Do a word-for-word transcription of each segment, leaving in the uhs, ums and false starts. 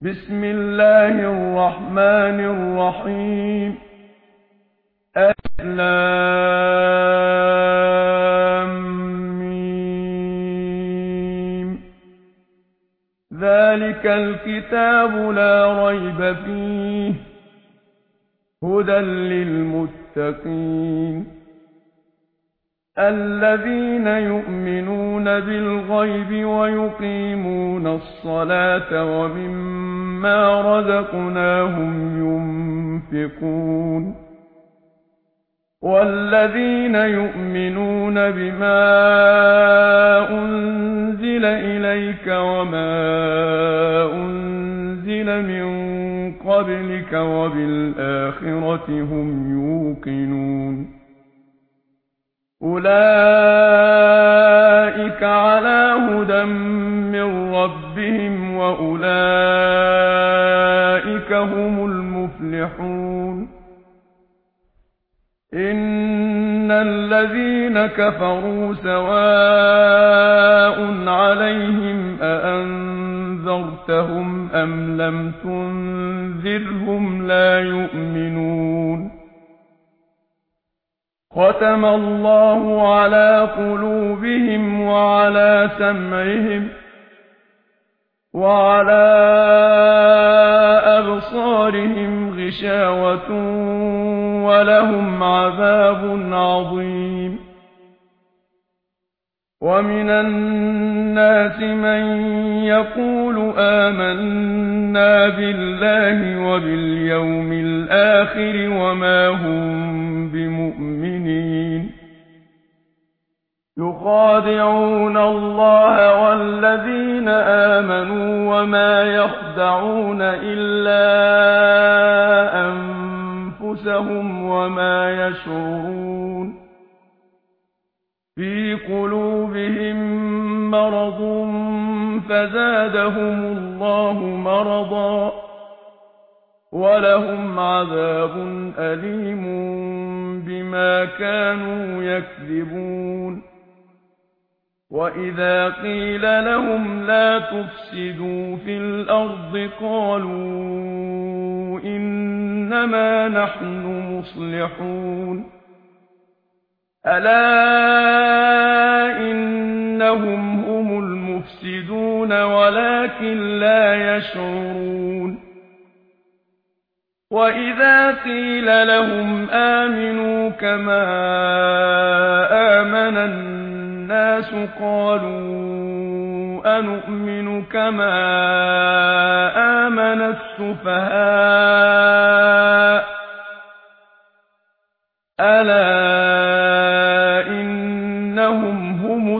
بسم الله الرحمن الرحيم. ألف لام ميم. ذلك الكتاب لا ريب فيه هدى للمتقين الذين يؤمنون بالغيب ويقيمون الصلاة ومما رزقناهم ينفقون والذين يؤمنون بما أنزل إليك وما أنزل من قبلك وبالآخرة هم يوقنون أولئك على هدى من ربهم وأولئك هم المفلحون إن الذين كفروا سواء عليهم أأنذرتهم أم لم تنذرهم لا يؤمنون ختم الله على قلوبهم وعلى سمعهم وعلى أبصارهم غشاوة ولهم عذاب عظيم ومن الناس من يقول آمنا بالله وباليوم الآخر وما هم بمؤمنين يخادعون الله والذين آمنوا وما يخدعون إلا أنفسهم وما يشعرون في قلوبهم مرض فزادهم الله مرضا ولهم عذاب أليم بما كانوا يكذبون وإذا قيل لهم لا تفسدوا في الأرض قالوا إنما نحن مصلحون ألا إنهم هم المفسدون ولكن لا يشعرون وإذا قيل لهم آمنوا كما آمن الناس قالوا أنؤمن كما آمن السفهاء ألا إنهم هم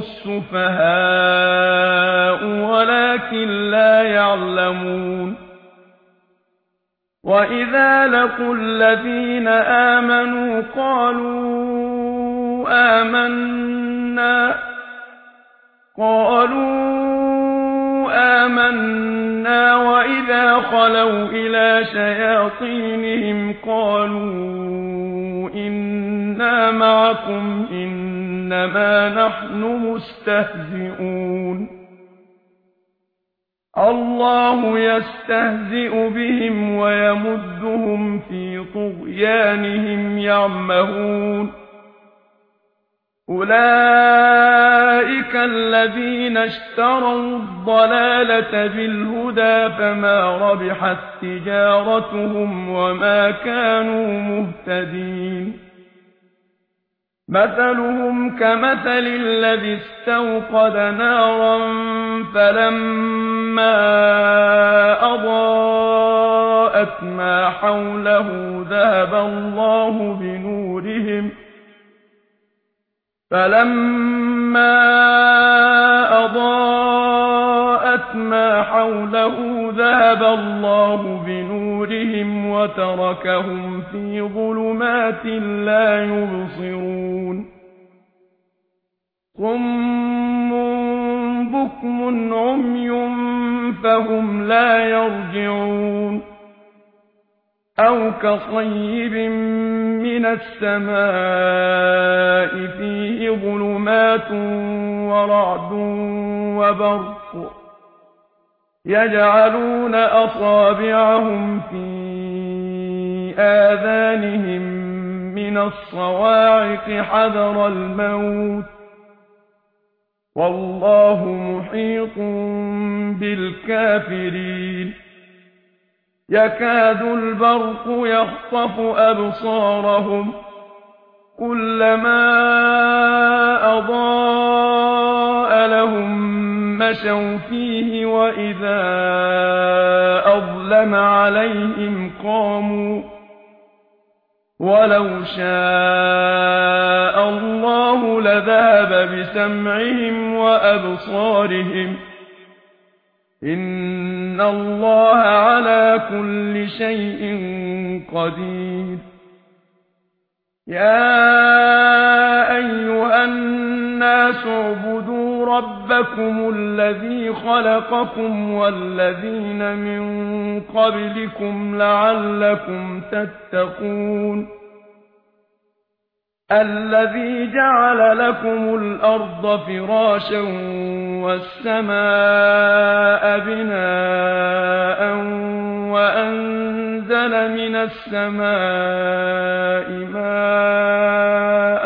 السفهاء ولكن لا يعلمون وإذا لقوا الذين آمنوا قالوا آمنا قالوا آمنا وإذا خلوا إلى شياطينهم قالوا إنا معكم إنما نحن مستهزئون الله يستهزئ بهم ويمدهم في طغيانهم يعمهون أولئك الذين اشتروا الضلالة بالهدى فما ربحت تجارتهم وما كانوا مهتدين مثلهم كمثل الذي استوقد نارا فلما أضاءت ما حوله ذهب الله بنورهم فلما أضاءت ما حوله ذهب الله بنورهم وتركهم في ظلمات لا يبصرون صم بكم عمي فهم لا يرجعون أو كصيب من السماء فيه ظلمات ورعد وبرق يجعلون أصابعهم في آذانهم من الصواعق حذر الموت والله محيط بالكافرين يكاد البرق يخطف أبصارهم كلما أضاء لهم مشوا فيه وإذا أظلم عليهم قاموا ولو شاء الله لذهب بسمعهم وأبصارهم إن الله على كل شيء قدير يا أيها الناس اعبدوا ربكم الذي خلقكم والذين من قبلكم لعلكم تتقون الذي جعل لكم الأرض فراشا والسماء بناء وأنزل من السماء ماء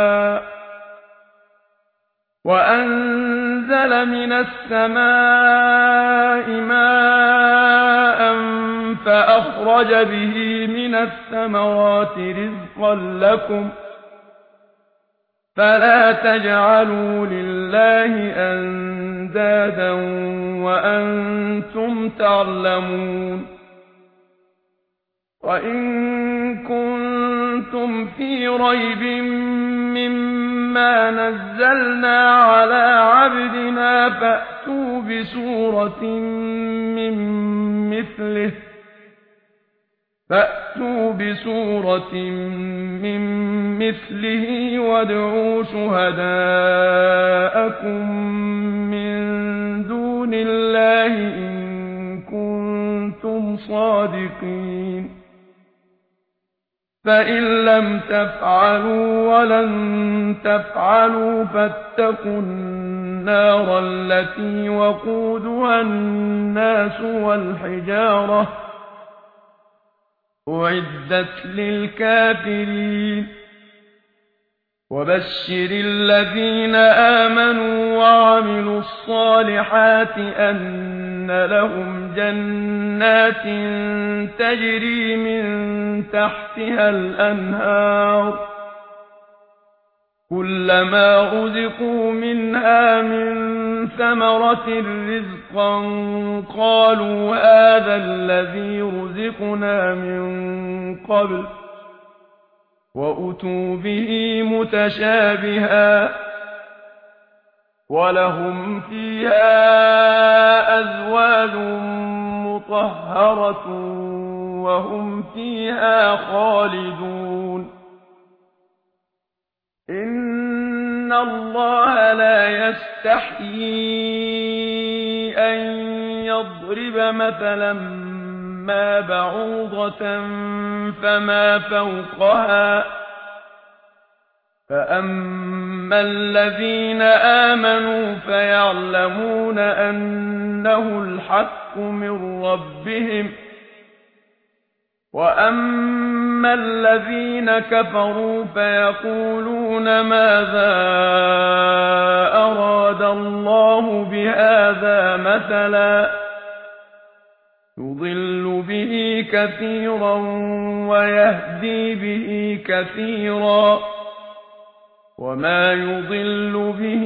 وأنزل من السماء ماء فأخرج به من الثمرات رزقا لكم فلا تجعلوا لله أندادا وأنتم تعلمون وإن كنتم في ريب مما نزلنا على عبدنا فأتوا بسورة من مثله فأتوا بسورة من مثله وادعوا شهداءكم من دون الله إن كنتم صادقين فإن لم تفعلوا ولن تفعلوا فاتقوا النار التي وقودها الناس والحجارة أعدت للكافرين وبشر الذين آمنوا وعملوا الصالحات أن لهم جنات تجري من تحتها الأنهار كلما رزقوا منها من ثمرة رزقا قالوا هذا الذي رزقنا من قبل وأتوا به متشابها ولهم فيها أزواج مطهرة وهم فيها خالدون إن الله لا يستحيي أن يضرب مثلا ما بعوضة فما فوقها فأما الذين آمنوا فيعلمون أنه الحق من ربهم وأما الذين كفروا فيقولون ماذا أراد الله بهذا مثلا يضل به كثيرا ويهدي به كثيرا وما يضل به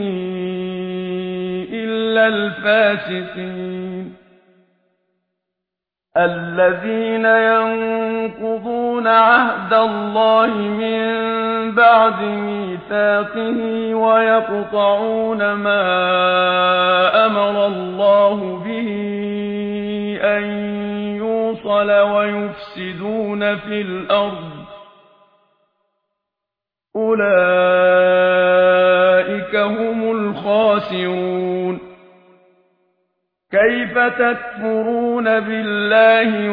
إلا الفاسقين الذين ينقضون عهد الله من بعد ميثاقه ويقطعون ما أمر الله به أن يوصل ويفسدون في الأرض أولئك هم الخاسرون كيف تكفرون بالله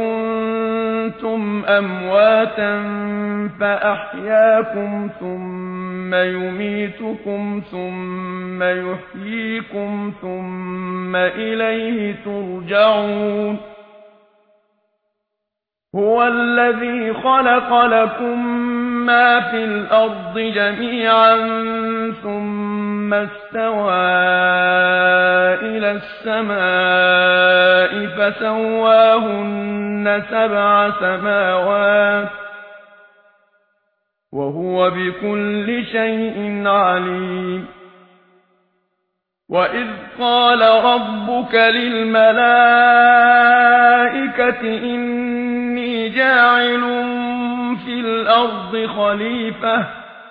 وكنتم أمواتا فأحياكم ثم يميتكم ثم يحييكم ثم إليه ترجعون هو الذي خلق لكم ما في الأرض جميعا ثم استوى إلى السماء فسواهن سبع سماوات وهو بكل شيء عليم وإذ قال ربك للملائكة إني جاعل في الأرض خليفة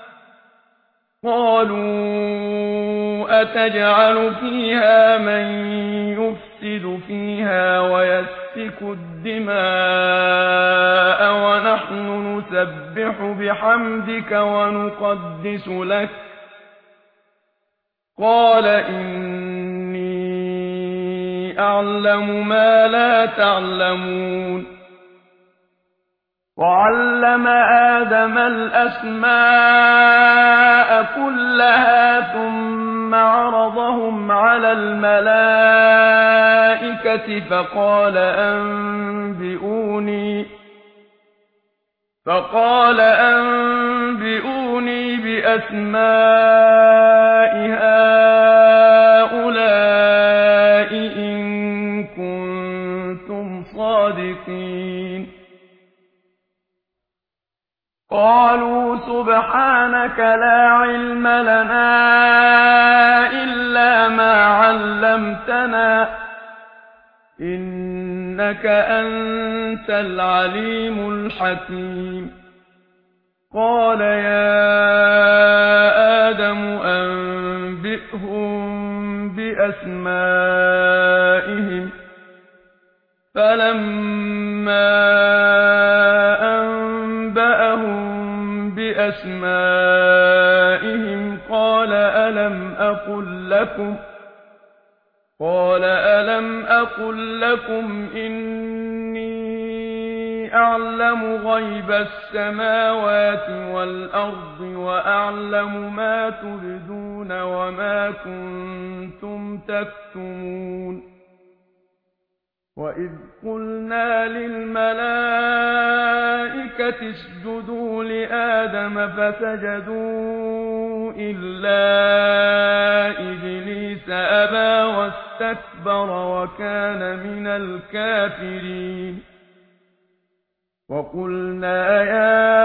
قالوا أتجعل فيها من يفسد فيها ويسفك الدماء ونحن نسبح بحمدك ونقدس لك قال إني أعلم ما لا تعلمون وعلم آدم الأسماء كلها ثم عرضهم على الملائكة فقال أنبئوني فقال أنبئوني بأسماء هؤلاء إن كنتم صادقين قالوا سبحانك لا علم لنا إلا ما علمتنا إنك أنت العليم الحكيم قال يا آدم أنبئهم بأسمائهم فلما أنبأهم بأسمائهم قال ألم أقل لكم قال ألم أقل لكم إني أعلم غيب السماوات والأرض وأعلم ما تبدون وما كنتم تكتمون وإذ قلنا للملائكة اسجدوا لآدم فسجدوا إلا إبليس أبى واستكبر وكان من الكافرين وقلنا يا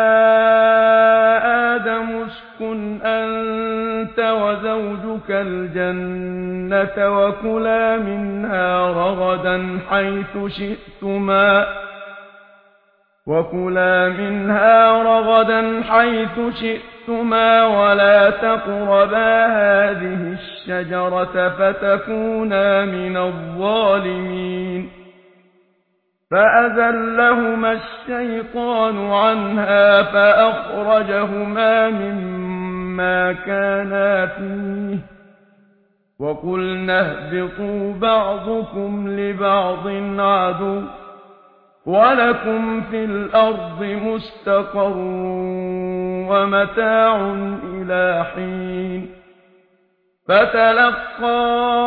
آدم اسكن أنت وزوجك الجنة وكلا منها رغدا حيث شئتما وكلا منها رغدا حيث شئتما ولا تقربا هذه الشجرة فتكونا من الظالمين فأزلهما الشيطان عنها فأخرجهما مما كانا فيه وقلنا اهبطوا بعضكم لبعض عدو ولكم في الأرض مستقر ومتاع إلى حين فتلقى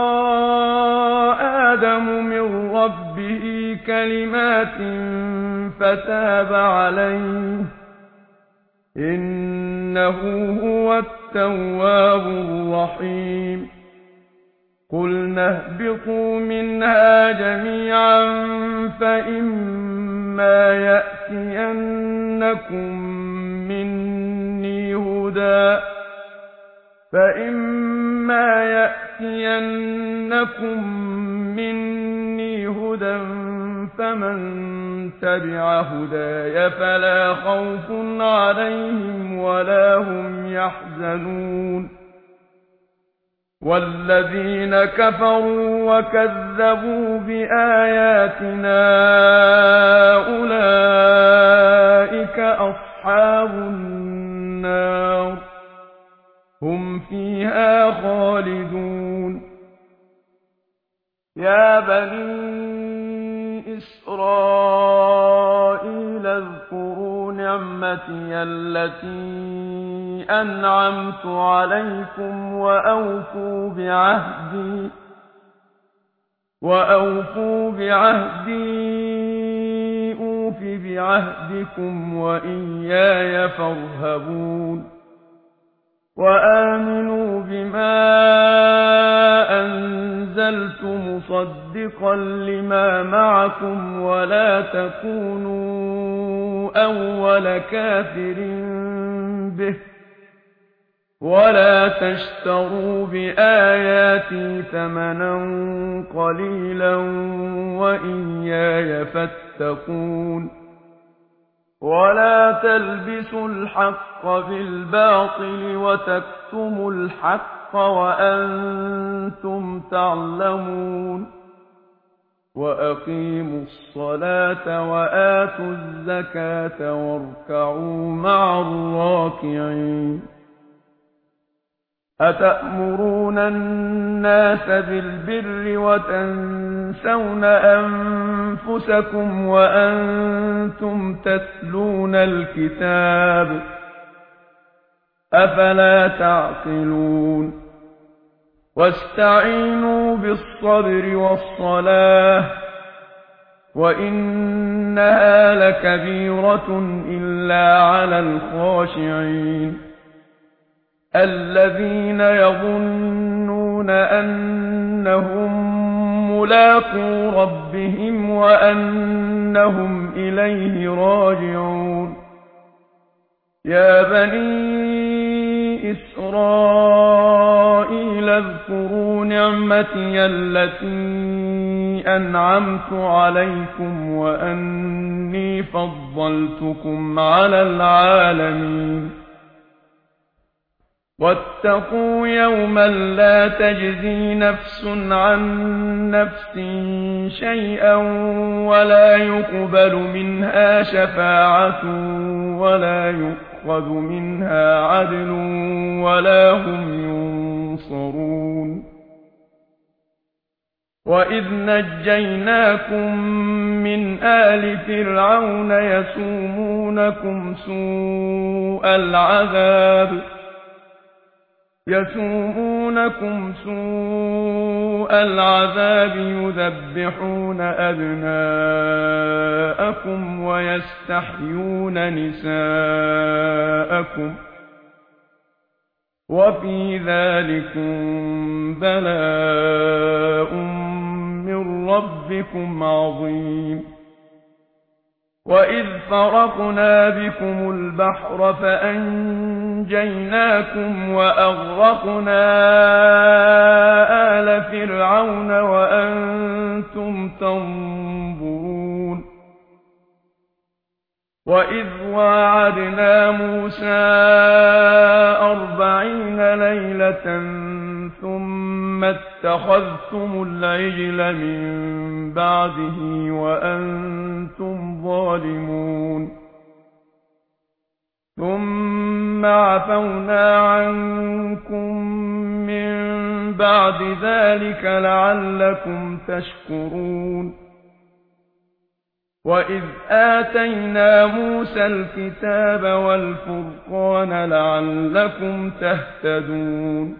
آدم من ربه كلمات فتاب عليه إنه هو التواب الرحيم قلنا اهبطوا منها جميعا فإما يأتينكم مني هدى فإما يأتينكم مني هدى فمن تبع هداي فلا خوف عليهم ولا هم يحزنون والذين كفروا وكذبوا بآياتنا أولئك أصحاب النار هم فيها خالدون يا إسرائيل اذكروا نعمتي التي أنعمت عليكم وأوفوا بعهدي وأوفوا بعهدي أوف بعهدكم وإياي فارهبون وآمنوا بما أنزلت مصدقا لما معكم ولا تكونوا أول كافر به ولا تشتروا بآياتي ثمنا قليلا وإياي فاتقون ولا تلبسوا الحق بالباطل وتكتموا الحق وأنتم تعلمون وأقيموا الصلاة وآتوا الزكاة واركعوا مع الراكعين أتأمرون الناس بالبر وتنسون أنفسكم وأنتم تتلون الكتاب أفلا تعقلون واستعينوا بالصبر والصلاة وإنها لكبيرة إلا على الخاشعين الذين يظنون أنهم ملاقو ربهم وأنهم إليه راجعون يا بني إسرائيل اذكروا نعمتي التي أنعمت عليكم وأني فضلتكم على العالمين واتقوا يوما لا تجزي نفس عن نفس شيئا ولا يقبل منها شفاعة ولا يؤخذ منها عدل ولا هم ينصرون وإذ نجيناكم من آل فرعون يسومونكم سوء العذاب يسومونكم سوء العذاب يذبحون أبناءكم ويستحيون نساءكم وفي ذلكم بلاء من ربكم عظيم وإذ فرقنا بكم البحر فأنجيناكم وأغرقنا آل فرعون وأنتم تنظرون وإذ واعدنا موسى أربعين ليلة ثم اتخذتم العجل من بعده وأنتم ظالمون ثم عفونا عنكم من بعد ذلك لعلكم تشكرون وإذ آتينا موسى الكتاب والفرقان لعلكم تهتدون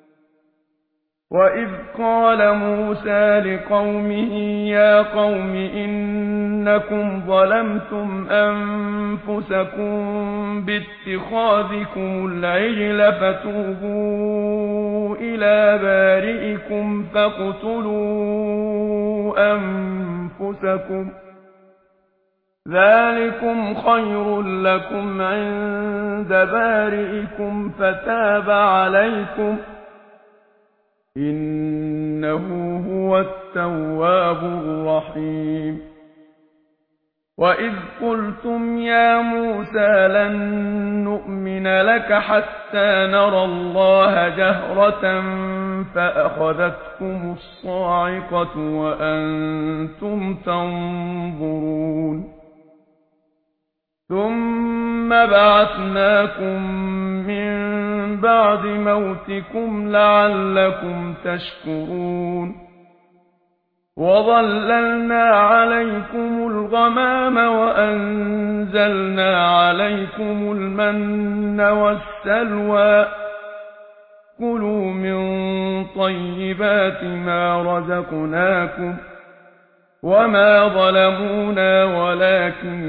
وإذ قال موسى لقومه يا قوم إنكم ظلمتم أنفسكم باتخاذكم العجل فتوبوا إلى بارئكم فاقتلوا أنفسكم ذلكم خير لكم عند بارئكم فتاب عليكم إنه هو التواب الرحيم وإذ قلتم يا موسى لن نؤمن لك حتى نرى الله جهرة فأخذتكم الصاعقة وأنتم تنظرون ثم بعثناكم من بعد موتكم لعلكم تشكرون وَظَلَّلْنَا عَلَيْكُمُ الْغَمَامَ وَأَنزَلْنَا عَلَيْكُمُ الْمَنَّ وَالسَّلْوَىٰ ۖ كُلُوا مِن طَيِّبَاتِ مَا رَزَقْنَاكُمْ ۚ وَمَا ظَلَمُونَا وَلَٰكِن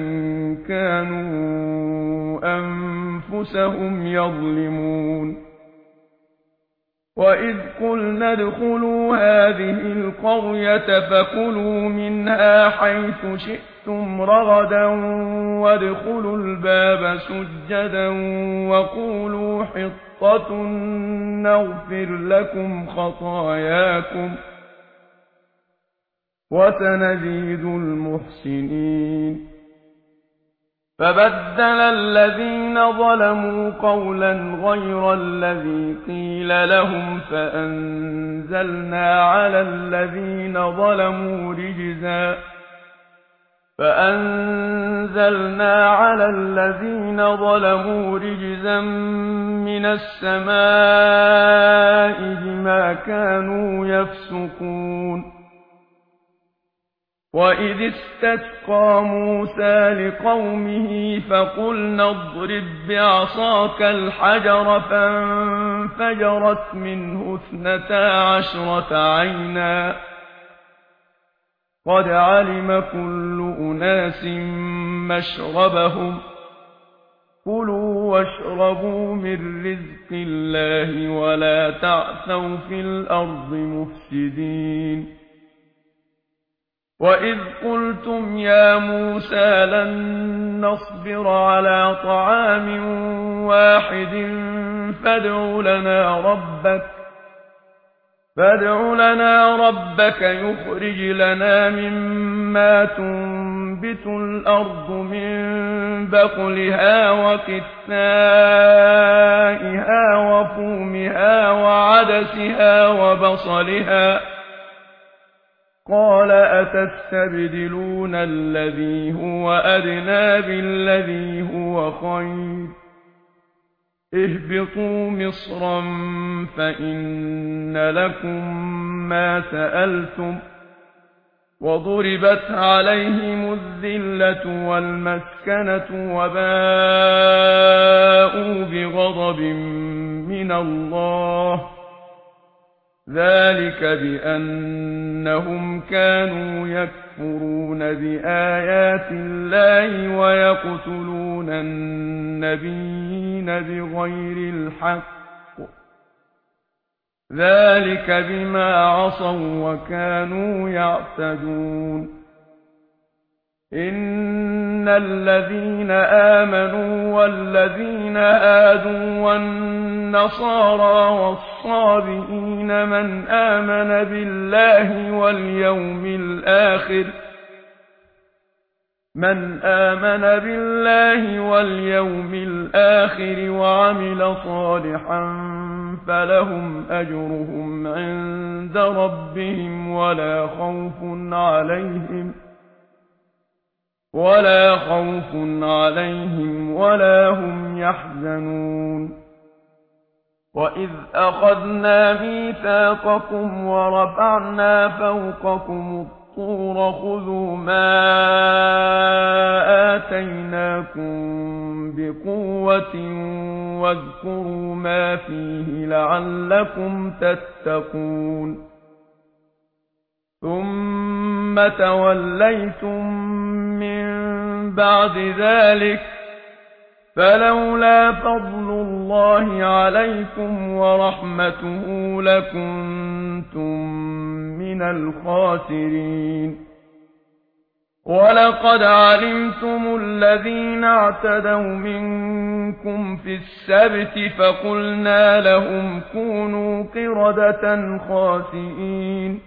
كَانُوا أَنفُسَهُمْ يَظْلِمُونَ وَإِذْ قُلْنَا ادْخُلُوا هَٰذِهِ الْقَرْيَةَ فَكُلُوا مِنْهَا حَيْثُ شِئْتُمْ رَغَدًا وَادْخُلُوا الْبَابَ سُجَّدًا وَقُولُوا حِطَّةٌ نَّغْفِرْ لَكُمْ خَطَايَاكُمْ ۚ وَسَنَزِيدُ الْمُحْسِنِينَ فَبَدَّلَ الَّذِينَ ظَلَمُوا قَوْلًا غَيْرَ الَّذِي قِيلَ لَهُمْ فَأَنزَلْنَا عَلَى الَّذِينَ ظَلَمُوا رِجْزًا فَأَنزَلْنَا عَلَى الَّذِينَ ظَلَمُوا رِجْزًا مِّنَ السَّمَاءِ بِمَا كَانُوا يَفْسُقُونَ وَإِذِ اسْتَسْقَىٰ مُوسَىٰ لِقَوْمِهِ فَقُلْنَا اضْرِب بِّعَصَاكَ الْحَجَرَ فَانفَجَرَتْ مِنْهُ اثْنَتَا عَشْرَةَ عَيْنًا ۖ قَدْ عَلِمَ كُلُّ أُنَاسٍ مَّشْرَبَهُمْ ۖ كُلُوا وَاشْرَبُوا مِن رِّزْقِ اللَّهِ وَلَا تَعْثَوْا فِي الْأَرْضِ مُفْسِدِينَ وَإِذْ قُلْتُمْ يَا مُوسَىٰ لَن نَّصْبِرَ عَلَىٰ طَعَامٍ وَاحِدٍ فَادْعُ لَنَا رَبَّكَ فَادْعُ لَنَا رَبَّكَ يُخْرِجْ لَنَا مِمَّا تُنبِتُ الْأَرْضُ مِن بَقْلِهَا وَقِثَّائِهَا وَفُومِهَا وَعَدَسِهَا وَبَصَلِهَا ۖ قَالَ أَتَسْتَبْدِلُونَ الَّذِي هُوَ أَدْنَىٰ بِالَّذِي هُوَ خَيْرٌ ۚ اهْبِطُوا مِصْرًا فَإِنَّ لَكُم مَّا سَأَلْتُمْ ۗ وَضُرِبَتْ عَلَيْهِمُ الذِّلَّةُ وَالْمَسْكَنَةُ وَبَاءُوا بِغَضَبٍ مِّنَ اللَّهِ ۗ ذَٰلِكَ بِأَنَّهُمْ كَانُوا يَكْفُرُونَ بِآيَاتِ اللَّهِ وَيَقْتُلُونَ النَّبِيِّينَ بِغَيْرِ الْحَقِّ ۗ ذَٰلِكَ بِمَا عَصَوا وَّكَانُوا يَعْتَدُونَ إِنَّ الَّذِينَ آمَنُوا وَالَّذِينَ هَادُوا وَالنَّصَارَىٰ وَالصَّابِئِينَ مَنْ آمَنَ بِاللَّهِ وَالْيَوْمِ الْآخِرِ مَنْ آمَنَ بِاللَّهِ وَالْيَوْمِ الْآخِرِ وَعَمِلَ صَالِحًا فَلَهُمْ أَجْرُهُمْ عِندَ رَبِّهِمْ وَلَا خَوْفٌ عَلَيْهِمْ وَلَا خَوْفٌ عَلَيْهِمْ وَلَا هُمْ يَحْزَنُونَ وَإِذْ أَخَذْنَا مِيثَاقَكُمْ وَرَفَعْنَا فَوْقَكُمُ الطُّورَ خُذُوا مَا آتَيْنَاكُم بِقُوَّةٍ وَاذْكُرُوا مَا فِيهِ لَعَلَّكُمْ تَتَّقُونَ ثُمَّ تَوَلَّيْتُم مِّن بَعْدِ ذَٰلِكَ فَلَوْلَا فَضْلُ اللَّهِ عَلَيْكُمْ وَرَحْمَتُهُ لَكُنتُم مِّنَ الْخَاسِرِينَ وَلَقَدْ عَلِمْتُمُ الَّذِينَ اعْتَدَوْا مِنكُمْ فِي السَّبْتِ فَقُلْنَا لَهُمْ كُونُوا قِرَدَةً خَاسِئِينَ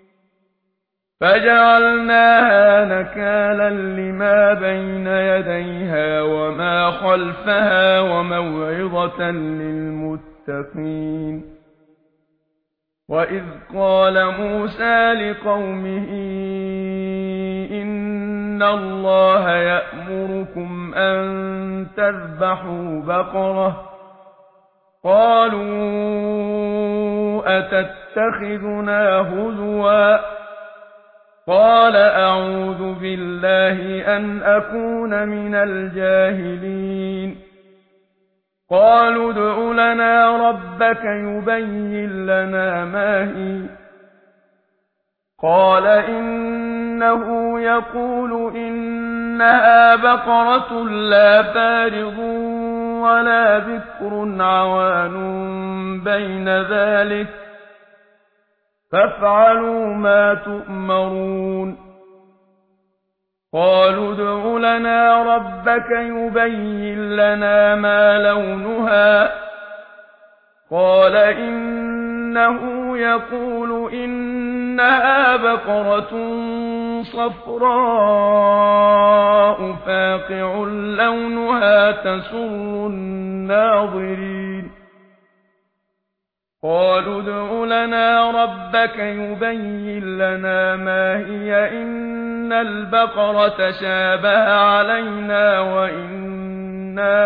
فَجَعَلْنَاهَا نَكَالًا لِّمَا بَيْنَ يَدَيْهَا وَمَا خَلْفَهَا وَمَوْعِظَةً لِّلْمُتَّقِينَ وَإِذْ قَالَ مُوسَىٰ لِقَوْمِهِ إِنَّ اللَّهَ يَأْمُرُكُمْ أَن تَذْبَحُوا بَقَرَةً قَالُوا أَتَتَّخِذُنَا هُزُوًا قال أعوذ بالله أن أكون من الجاهلين قالوا ادع لنا ربك يبين لنا ما هي قال إنه يقول إنها بقرة لا فارض ولا بكر عوان بين ذلك فافعلوا ما تؤمرون قالوا ادع لنا ربك يبين لنا ما لونها قال إنه يقول إنها بقرة صفراء فاقع لونها تسر الناظرين قالوا ادع لنا ربك يبين لنا ما هي إن البقرة شابه علينا وإنا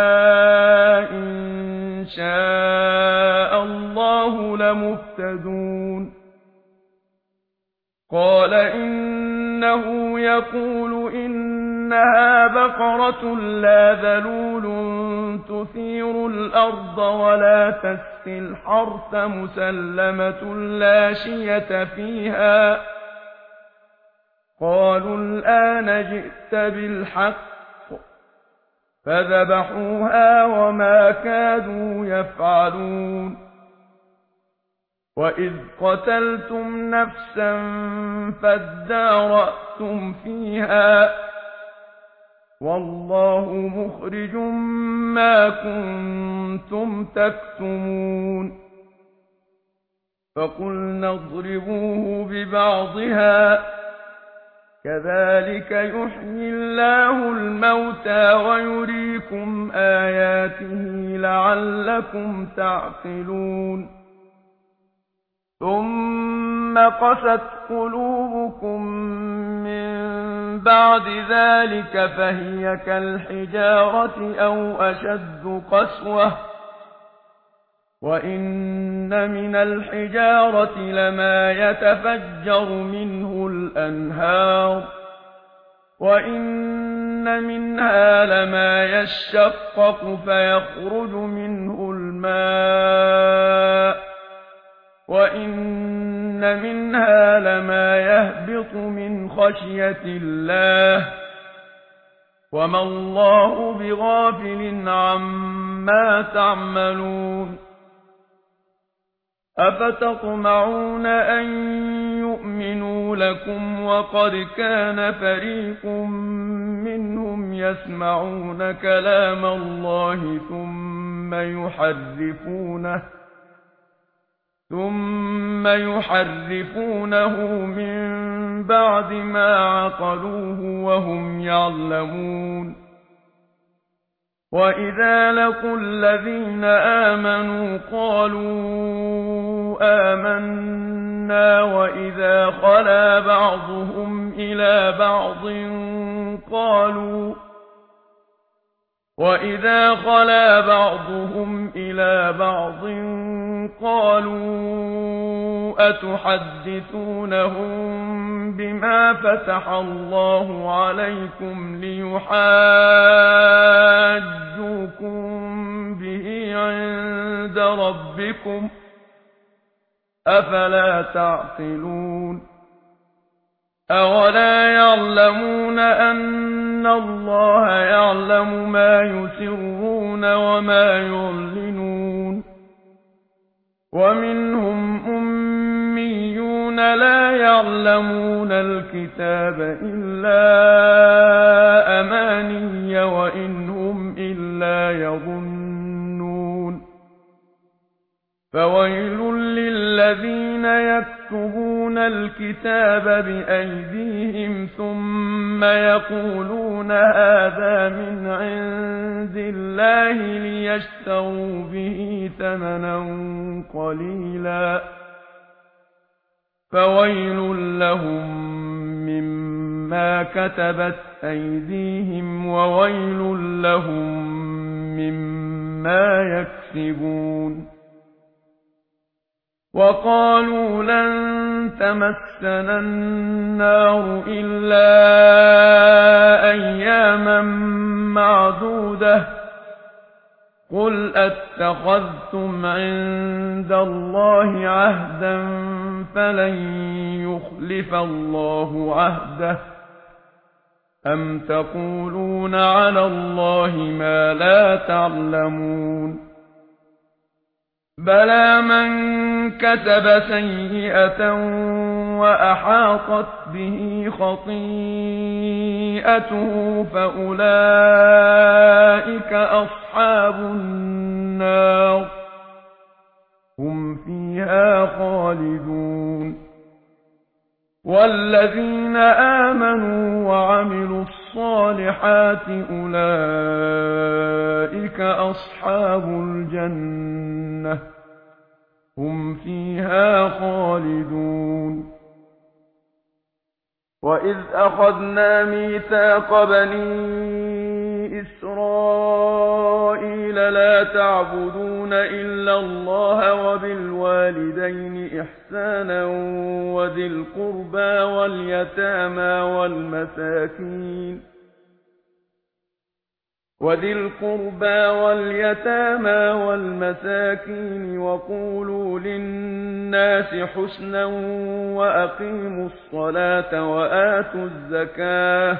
إن شاء الله لمهتدون قال إنه يقول إنها بقرة لا ذلول تثير الأرض ولا تسقي الحرث مسلمة لا شية فيها قالوا الآن جئت بالحق فذبحوها وما كادوا يفعلون وإذ قتلتم نفسا فادارأتم فيها والله مخرج ما كنتم تكتمون فقلنا اضربوه ببعضها كذلك يحيي الله الموتى ويريكم آياته لعلكم تعقلون ثم قست قلوبكم من بعد ذلك فهي كالحجارة أو أشد قسوة وإن من الحجارة لما يتفجر منه الأنهار وإن منها لما يشقق فيخرج منه الماء وإن منها لما يهبط من خشية الله وما الله بغافل عما تعملون أفتطمعون أن يؤمنوا لكم وقد كان فريق منهم يسمعون كلام الله ثم يحرفونه ثم يحرفونه من بعد ما عقلوه وهم يعلمون وإذا لقوا الذين آمنوا قالوا آمنا وإذا خلا بعضهم إلى بعض قالوا وإذا خلا بعضهم إلى بعض قالوا أتحدثونهم بما فتح الله عليكم ليحاجوكم به عند ربكم أفلا تعقلون أولا يعلمون أن الله يعلم ما يسرون وما يعلنون ومنهم أميون لا يعلمون الكتاب إلا أماني وإن هم إلا يظنون فويل للذين يكتبون الكتاب بأيديهم ثم يقولون هذا من عند الله ليشتروا به ثمنا قليلا فويل لهم مما كتبت أيديهم وويل لهم مما يكسبون وقالوا لن تمسنا النار إلا أياما معدودة قل أتخذتم عند الله عهدا فلن يخلف الله عهده أم تقولون على الله ما لا تعلمون بلى من كسب سيئة وأحاطت به خطيئته فأولئك أصحاب النار هم فيها خالدون والذين آمنوا وعملوا الصالحات أولئك أصحاب الجنة هم فيها خالدون وإذ أخذنا ميثاق بني إسرائيل لا تعبدون إلا الله وبالوالدين إحسانا وذي القربى واليتامى والمساكين وذي القربى واليتامى والمساكين وقولوا للناس حسنا وأقيموا الصلاة وآتوا الزكاة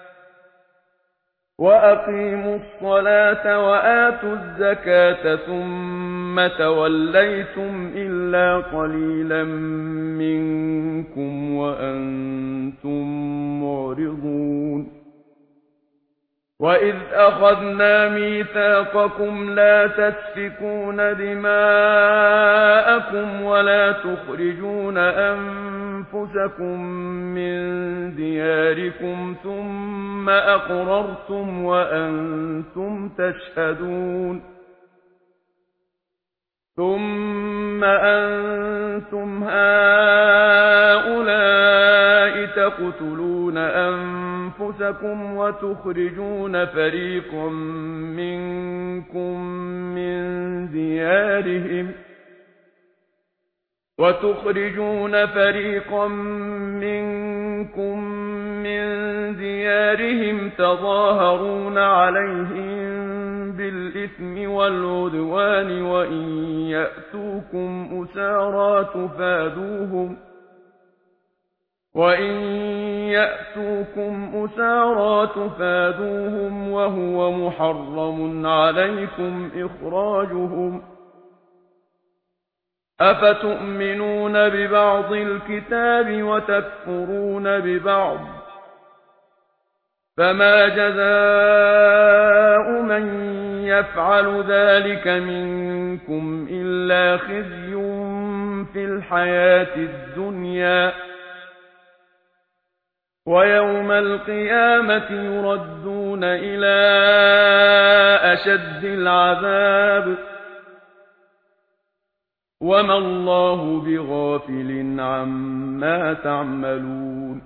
وأقيموا الصلاة وآتوا الزكاة ثم توليتم إلا قليلا منكم وأنتم معرضون وإذ أخذنا ميثاقكم لا تسفكون دماءكم ولا تخرجون أنفسكم من دياركم ثم أقررتم وأنتم تشهدون ثم أنتم هؤلاء تقتلون أنفسكم وتخرجون فريقا منكم من ديارهم وتخرجون فريقا منكم من ديارهم تظاهرون عليهم بالإثم والعدوان وإن يأتوكم أسارى تفادوهم وإن يأتوكم أسارى تفادوهم وهو محرم عليكم إخراجهم أفتؤمنون ببعض الكتاب وتكفرون ببعض فما جزاء من يفعل ذلك منكم إلا خزي في الحياة الدنيا ويوم القيامة يردون إلى أشد العذاب وما الله بغافل عما تعملون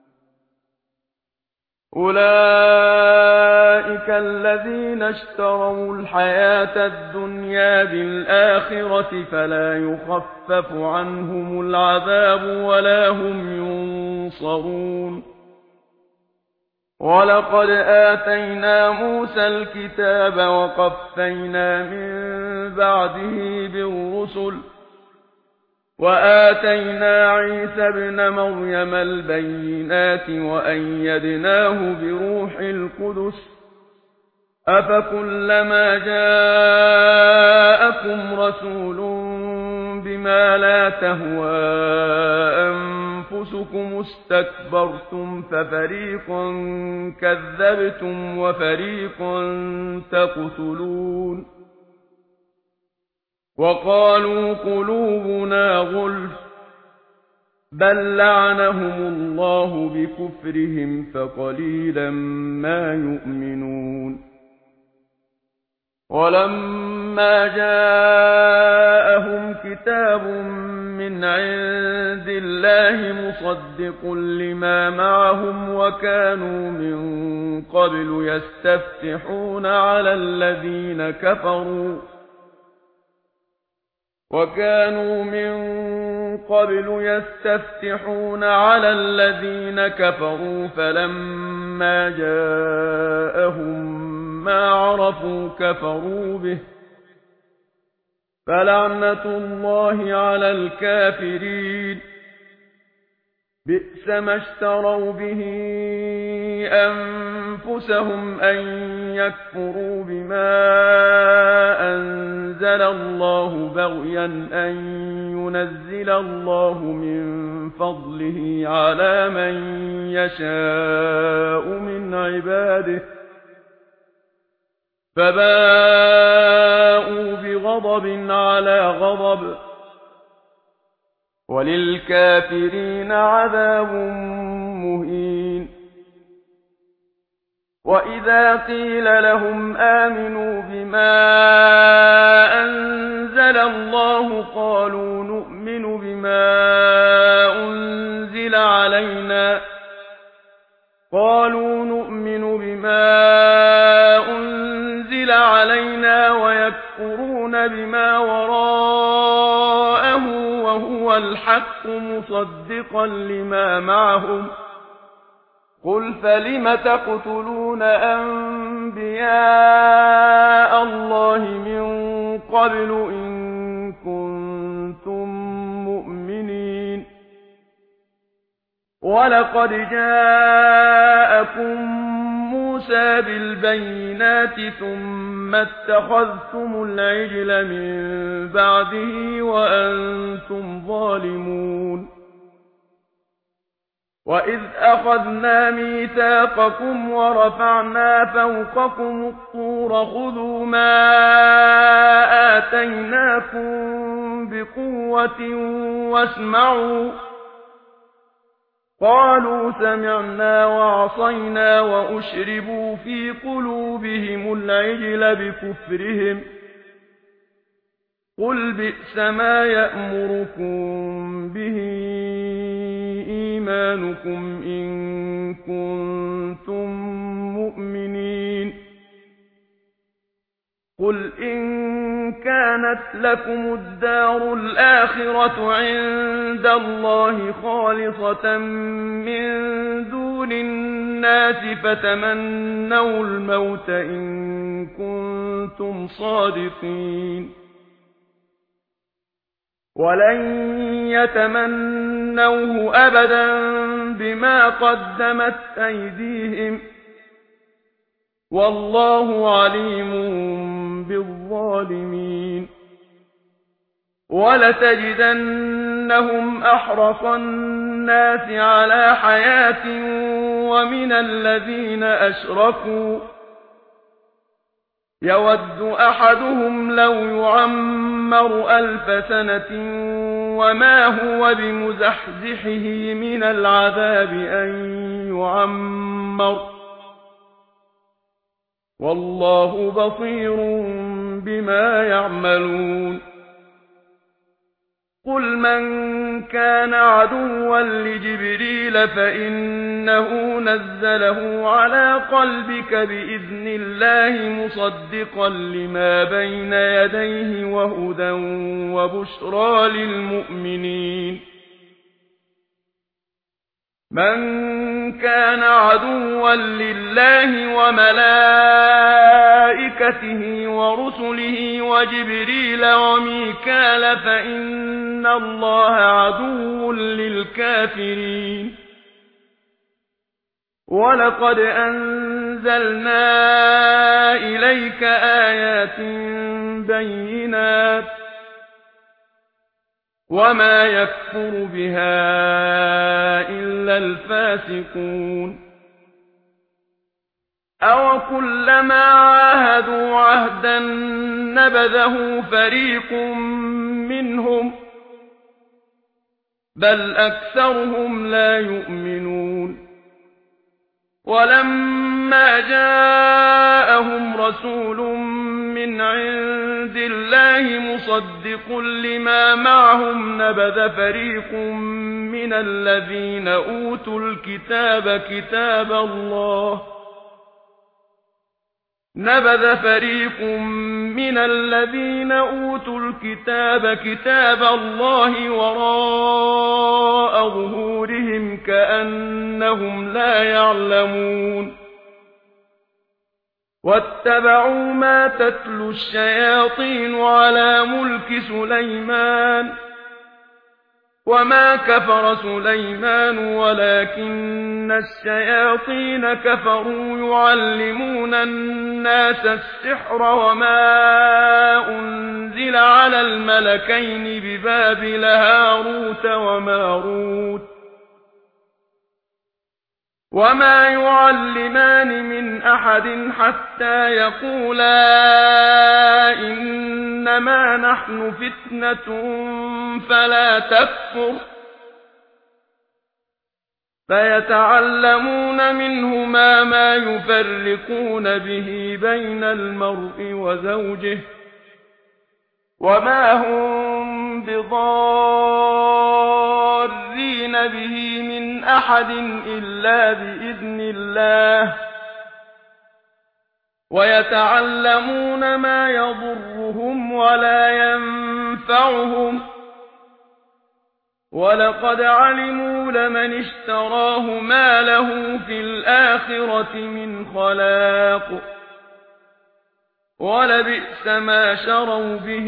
أولئك الذين اشتروا الحياة الدنيا بالآخرة فلا يخفف عنهم العذاب ولا هم ينصرون ولقد آتينا موسى الكتاب وقفينا من بعده بالرسل وآتينا عيسى ابن مريم البينات وأيدناه بروح القدس أفكلما جاءكم رسول بما لا تهوى أنفسكم استكبرتم ففريقا كذبتم وفريقا تقتلون وقالوا قلوبنا غلف بل لعنهم الله بكفرهم فقليلا ما يؤمنون ولما جاءهم كتاب من عند الله مصدق لما معهم وكانوا من قبل يستفتحون على الذين كفروا وكانوا من قبل يستفتحون على الذين كفروا فلما جاءهم ما عرفوا كفروا به فلعنة الله على الكافرين بئس ما اشتروا به أنفسهم أن يكفروا بما أنزل الله بغيا أن ينزل الله من فضله على من يشاء من عباده فباءوا بغضب على غضب وللكافرين عذاب مهين وإذا قيل لهم آمنوا بما أنزل الله قالوا نؤمن بما أنزل علينا قالوا نؤمن بما أنزل علينا ويكفرون بما وراءه وهو الحق مصدقا لما معهم قل فلم تقتلون أنبياء الله من قبل إن كنتم مؤمنين ولقد جاءكم موسى بالبينات ثم اتخذتم العجل من بعده وأنتم ظالمون وإذ أخذنا ميثاقكم ورفعنا فوقكم الطور خذوا ما آتيناكم بقوة واسمعوا قالوا سمعنا وعصينا وأشربوا في قلوبهم العجل بكفرهم قل بئس ما يأمركم به إيمانكم إن كنتم مؤمنين قل إن كانت لكم الدار الآخرة عند الله خالصة من دون الناس فتمنوا الموت إن كنتم صادقين ولن يتمنوه أبدا بما قدمت أيديهم والله عليم بالظالمين ولتجدنهم أحرص الناس على حياة ومن الذين أشركوا يود أحدهم لو يعمر ألف سنة وما هو بمزحزحه من العذاب أن يعمر والله بصير بما يعملون قل من كان عدوا لجبريل فإنه نزله على قلبك بإذن الله مصدقا لما بين يديه وهدى وبشرى للمؤمنين من كان عدوا لله وملائكته ورسله وجبريل وميكال فإن الله عدو للكافرين ولقد أنزلنا إليك آيات بينات وما يكفر بها إلا الفاسقون أو كلما عاهدوا عهدا نبذه فريق منهم بل أكثرهم لا يؤمنون ولما جاءهم رسول من عند الله مصدق لما معهم نبذ فريق من الذين أوتوا الكتاب كتاب الله نبذ فريق من الذين أوتوا الكتاب كتاب الله وراء ظهورهم كأنهم لا يعلمون واتبعوا ما تتلو الشياطين على ملك سليمان وما كفر سليمان ولكن الشياطين كفروا يعلمون الناس السحر وما أنزل على الملكين ببابل هاروت وماروت وما يعلمان من أحد حتى يقولا إنما نحن فتنة فلا تكفر فيتعلمون منهما ما يفرقون به بين المرء وزوجه وما هم بضارين به من أحد إلا بإذن الله ويتعلمون ما يضرهم ولا ينفعهم ولقد علموا لمن اشتراه ما له في الآخرة من خلاق ولبئس ما شروا به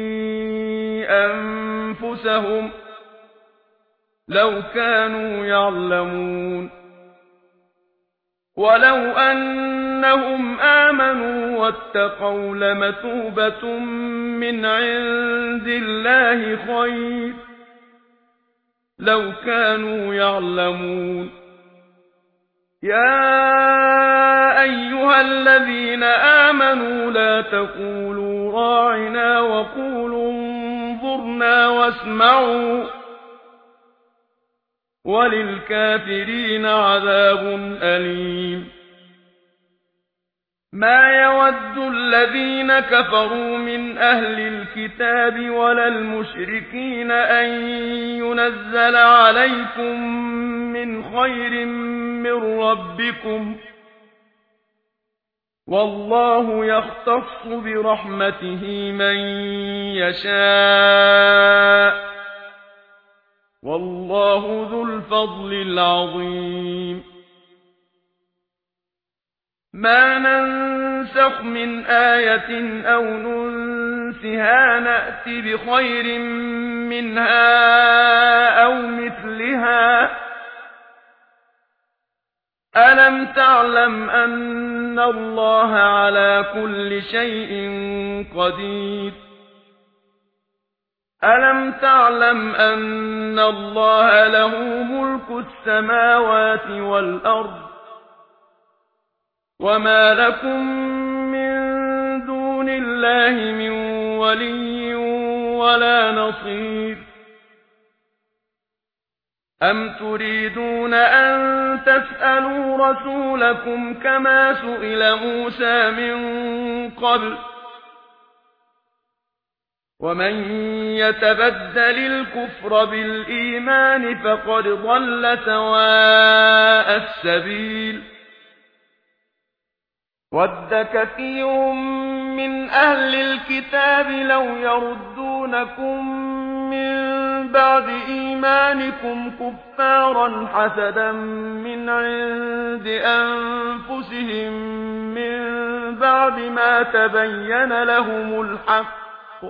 أنفسهم لو كانوا يعلمون ولو أنهم آمنوا واتقوا لمثوبة من عند الله خير لو كانوا يعلمون يا أيها الذين آمنوا لا تقولوا راعنا وقولوا انظرنا واسمعوا وللكافرين عذاب أليم ما يود الذين كفروا من أهل الكتاب ولا المشركين أن ينزل عليكم من خير من ربكم والله يختص برحمته من يشاء والله ذو الفضل العظيم ما ننسخ من آية أو ننسها نأت بخير منها أو مثلها ألم تعلم أن الله على كل شيء قدير ألم تعلم أن الله له ملك السماوات والأرض وما لكم من دون الله من ولي ولا نصير أم تريدون أن تسألوا رسولكم كما سئل موسى من قبل ومن يتبدل الكفر بالإيمان فقد ضل سواء السبيل ود كثير من أهل الكتاب لو يردونكم من بعد إيمانكم كفارا حسدا من عند أنفسهم من بعد ما تبين لهم الحق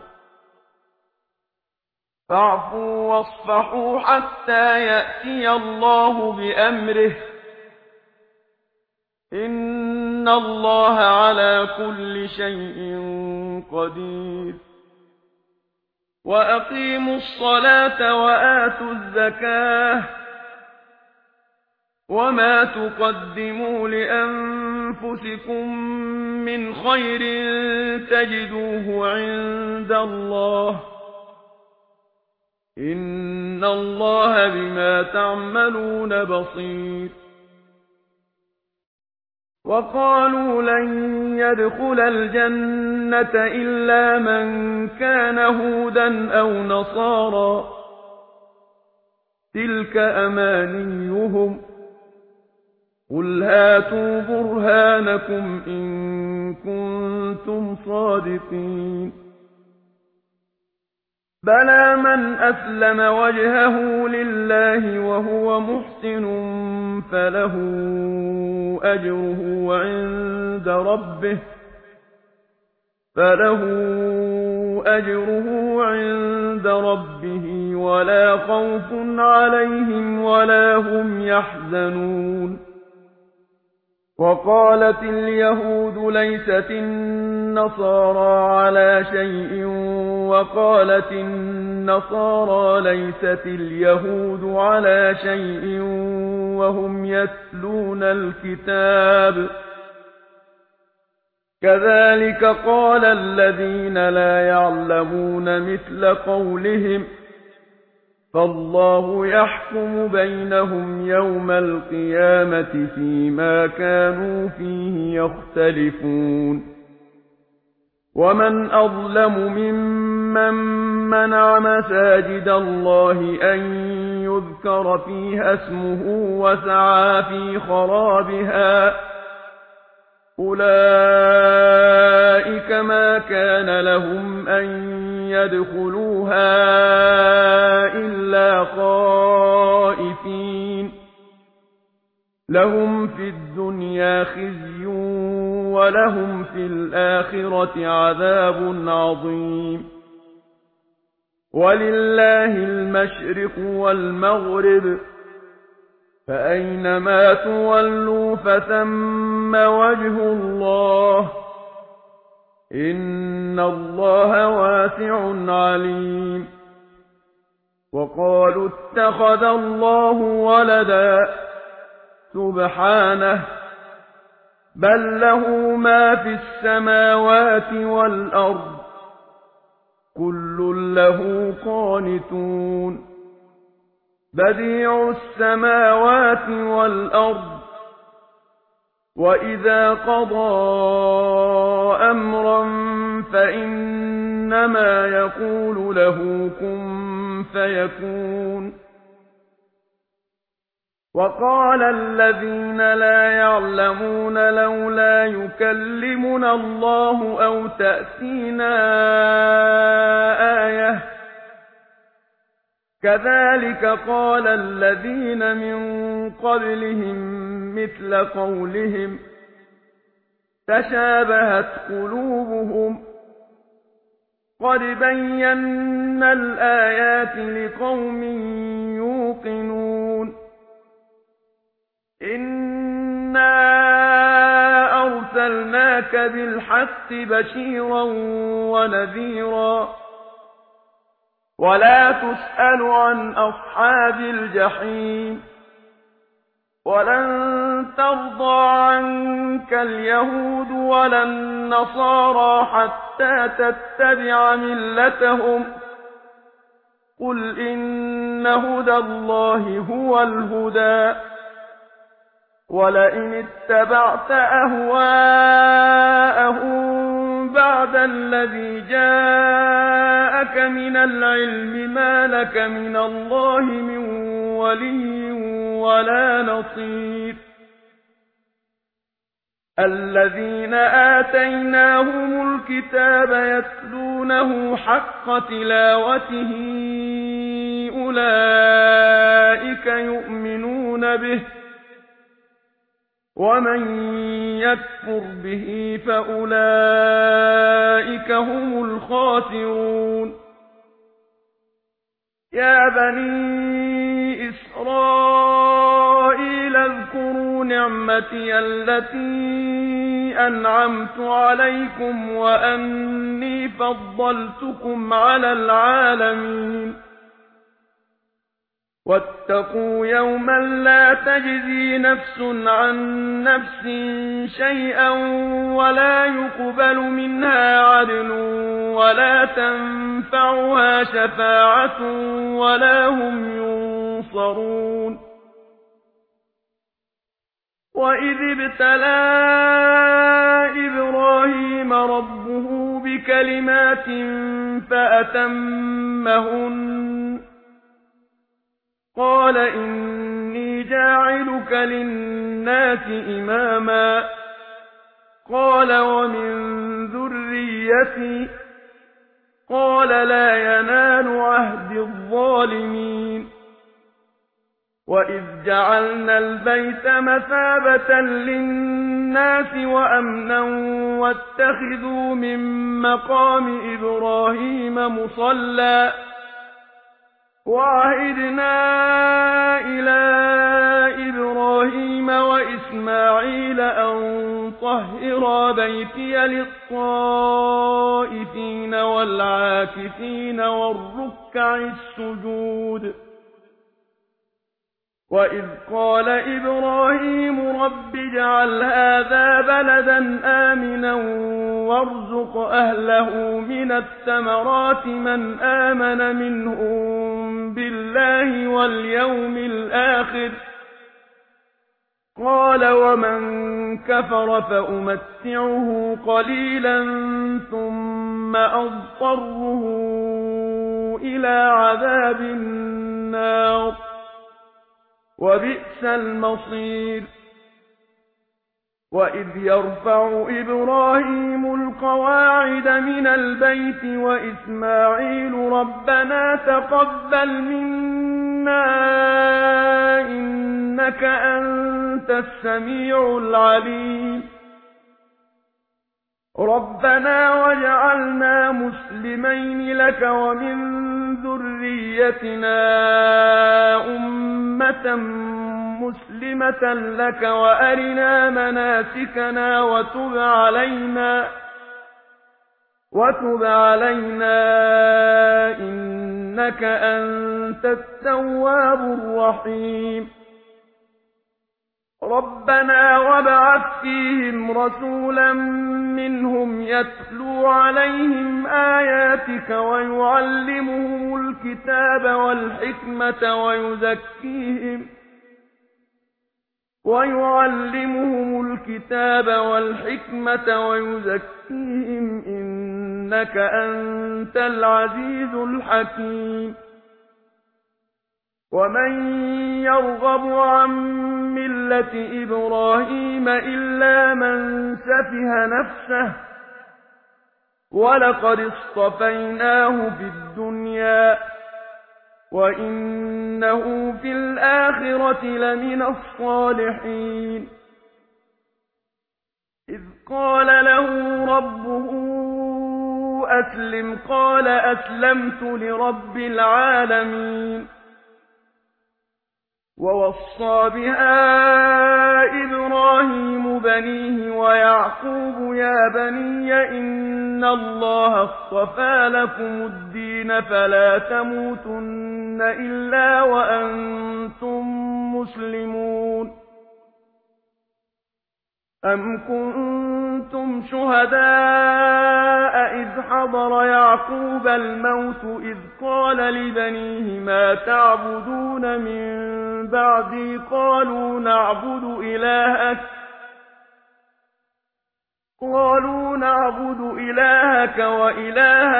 فاعفوا واصفحوا حتى يأتي الله بأمره إن الله على كل شيء قدير وأقيموا الصلاة وآتوا الزكاة وما تقدموا لأنفسكم من خير تجدوه عند الله إن الله بما تعملون بصير وقالوا لن يدخل الجنة إلا من كان هودا أو نصارى تلك أمانيهم قل هاتوا برهانكم إن كنتم صادقين بلى من أسلم وجهه لله وهو محسن فله أجره عند ربه فله أجره عند ربه ولا خوف عليهم ولا هم يحزنون وقالت اليهود ليست النصارى على شيء وقالت النصارى ليست اليهود على شيء وهم يتلون الكتاب كذلك قال الذين لا يعلمون مثل قولهم فالله يحكم بينهم يوم القيامة فيما كانوا فيه يختلفون ومن أظلم ممن منع مساجد الله أن يذكر فيها اسمه وسعى في خرابها أولئك ما كان لهم أن يدخلوها إلا خائفين لهم في الدنيا خزي ولهم في الآخرة عذاب عظيم ولله المشرق والمغرب فأينما تولوا فثم وجه الله إن الله واسع عليم وقالوا اتخذ الله ولدا سبحانه بل له ما في السماوات والأرض كل له قانتون بديع السماوات والأرض وإذا قضى أمرا فإنما يقول له كن فيكون وقال الذين لا يعلمون لولا يكلمنا الله أو تأتينا آية كذلك قال الذين من قبلهم مثل قولهم تشابهت قلوبهم قد بينا الآيات لقوم يوقنون إنا أرسلناك بالحق بشيرا ونذيرا ولا تسأل عن أصحاب الجحيم ولن ترضى عنك اليهود ولا النصارى حتى تتبع ملتهم قل إن هدى الله هو الهدى ولئن اتبعت أهواءهم بعد الذي جاءك من العلم ما لك من الله من ولي ولا نصير الذين آتيناهم الكتاب يتلونه حق تلاوته أولئك يؤمنون به ومن يكفر به فأولئك هم الخاسرون يا بني إسرائيل اذكروا نعمتي التي أنعمت عليكم وأني فضلتكم على العالمين واتقوا يوما لا تجزي نفس عن نفس شيئا ولا يقبل منها عدل ولا تنفعها شفاعة ولا هم ينصرون وإذ ابتلى إبراهيم ربه بكلمات فأتمهن قال إني جاعلك للناس إماما قال ومن ذريتي قال لا ينال عهد الظالمين وإذ جعلنا البيت مثابة للناس وأمنا واتخذوا من مقام إبراهيم مصلى وعهدنا إلى إبراهيم وإسماعيل أن طهرا بيتي للطائفين والعاكفين والركع السجود وإذ قال إبراهيم رب اجعل هذا بلدا آمنا وارزق أهله من الثمرات من آمن منهم بالله واليوم الآخر قال ومن كفر فأمتعه قليلا ثم أضطره إلى عذاب النار وبئس المصير وإذ يرفع إبراهيم القواعد من البيت وإسماعيل ربنا تقبل منا إنك أنت السميع العليم ربنا واجعلنا مسلمين لك ومن ذريتنا أمة مسلمة لك وأرنا مناسكنا وتب علينا وتب علينا إنك أنت التواب الرحيم ربنا وابعث فيهم رسولا منهم يتلو عليهم آياتك ويعلمهم الكتاب والحكمة ويزكيهم ويعلمهم الكتاب والحكمة ويزكيهم إنك أنت العزيز الحكيم ومن يرغب عن ملة إبراهيم إلا من سفه نفسه ولقد اصطفيناه في الدنيا وإنه في الآخرة لمن الصالحين إذ قال له ربه أسلم قال أسلمت لرب العالمين ووصى بها إبراهيم بنيه ويعقوب يا بني إن الله اصطفى لكم الدين فلا تموتن إلا وأنتم مسلمون أم كنتم شهداء إذ حضر يعقوب الموت إذ قال لبنيه ما تعبدون من بعدي قالوا نعبد إلهك قالوا نعبد إلهك وإله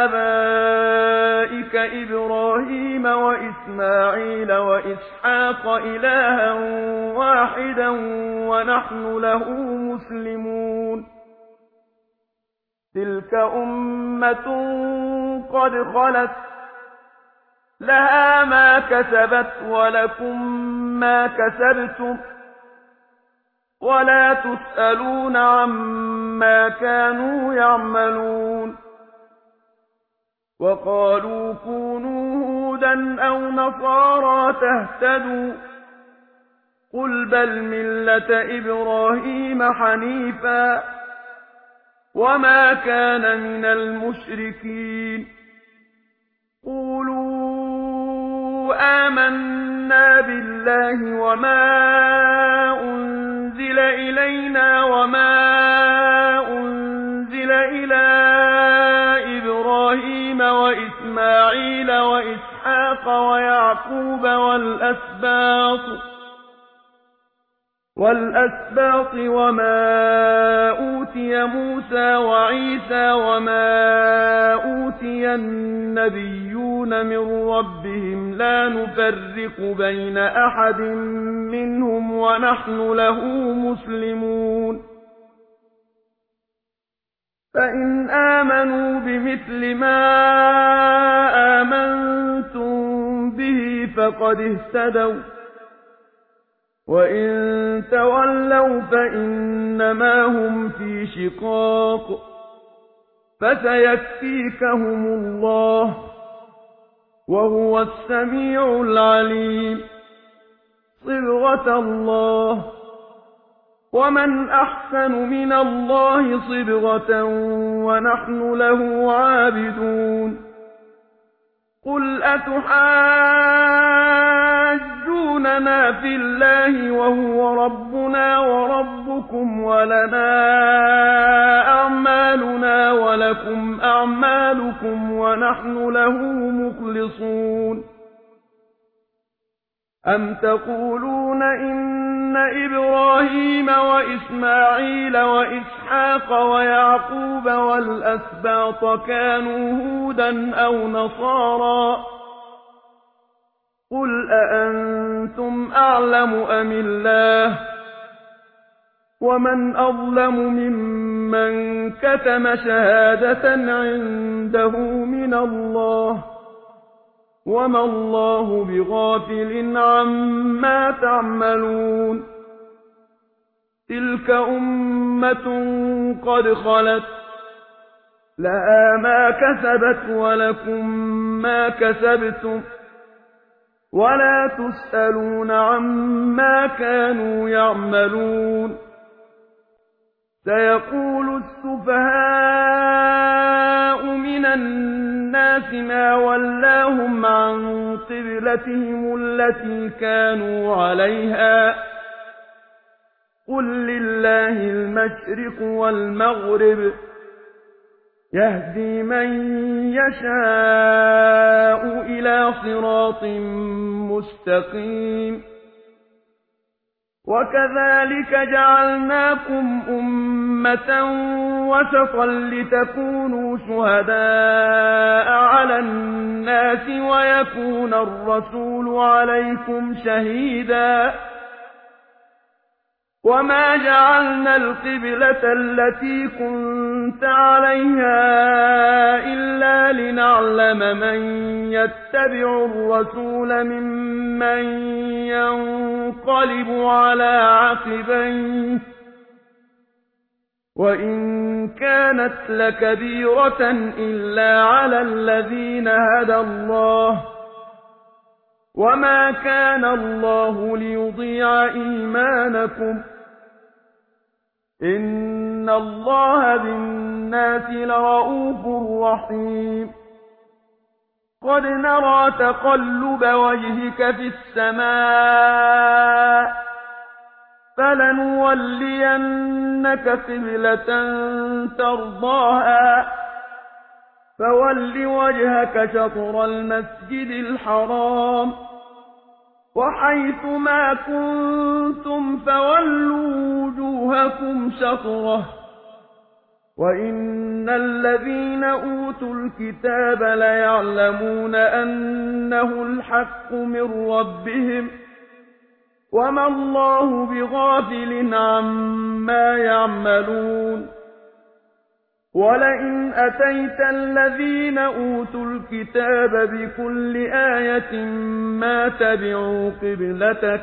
آبائك إبراهيم وإسماعيل وإسحاق إلها واحدا ونحن له مسلمون تلك أمة قد خلت لها ما كسبت ولكم ما كسبتم ولا تسألون عما كانوا يعملون وقالوا كونوا هودا أو نصارى تهتدوا قل بل ملة إبراهيم حنيفا وما كان من المشركين قولوا آمنا بالله وما أنزل إلينا وما أنزل إلى إبراهيم وإسماعيل وإسحاق ويعقوب والأسباط والأسباط وما أوتي موسى وعيسى وما أوتي النبيون من ربهم لا نفرق بين أحد منهم ونحن له مسلمون فإن آمنوا بمثل ما آمنتم به فقد اهتدوا وإن تولوا فإنما هم في شقاق فسيكفيكهم الله وهو السميع العليم صبغة الله ومن أحسن من الله صبغة ونحن له عابدون قل أتحاجوننا في الله وهو ربنا وربكم ولنا أعمالنا ولكم أعمالكم ونحن له مخلصون أم تقولون إن إبراهيم وإسماعيل وإسحاق ويعقوب والأسباط كانوا هودا أو نصارى قل أأنتم أعلم أم الله ومن أظلم ممن كتم شهادة عنده من الله وما الله بغافل عما تعملون تلك أمة قد خلت لها ما كسبت ولكم ما كسبتم ولا تسألون عما كانوا يعملون سيقول السفهاء من الناس ما ولاهم عن قبلتهم التي كانوا عليها قل لله المشرق والمغرب يهدي من يشاء إلى صراط مستقيم وكذلك جعلناكم أمة وسطا لتكونوا شهداء على الناس ويكون الرسول عليكم شهيدا وما جعلنا القبلة التي كنت عليها إلا لنعلم من يتبع الرسول ممن ينقلب على عقبيه وإن كانت لكبيرة إلا على الذين هدى الله وما كان الله ليضيع إيمانكم إن الله بالناس لرءوف رحيم قد نرى تقلب وجهك في السماء فلنولينك قبلة ترضاها فول وجهك شطر المسجد الحرام وحيث ما كنتم فولوا وجوهكم شطره وإن الذين أوتوا الكتاب ليعلمون أنه الحق من ربهم وما الله بغافل عما يعملون ولئن أتيت الذين أوتوا الكتاب بكل آية ما تبعوا قبلتك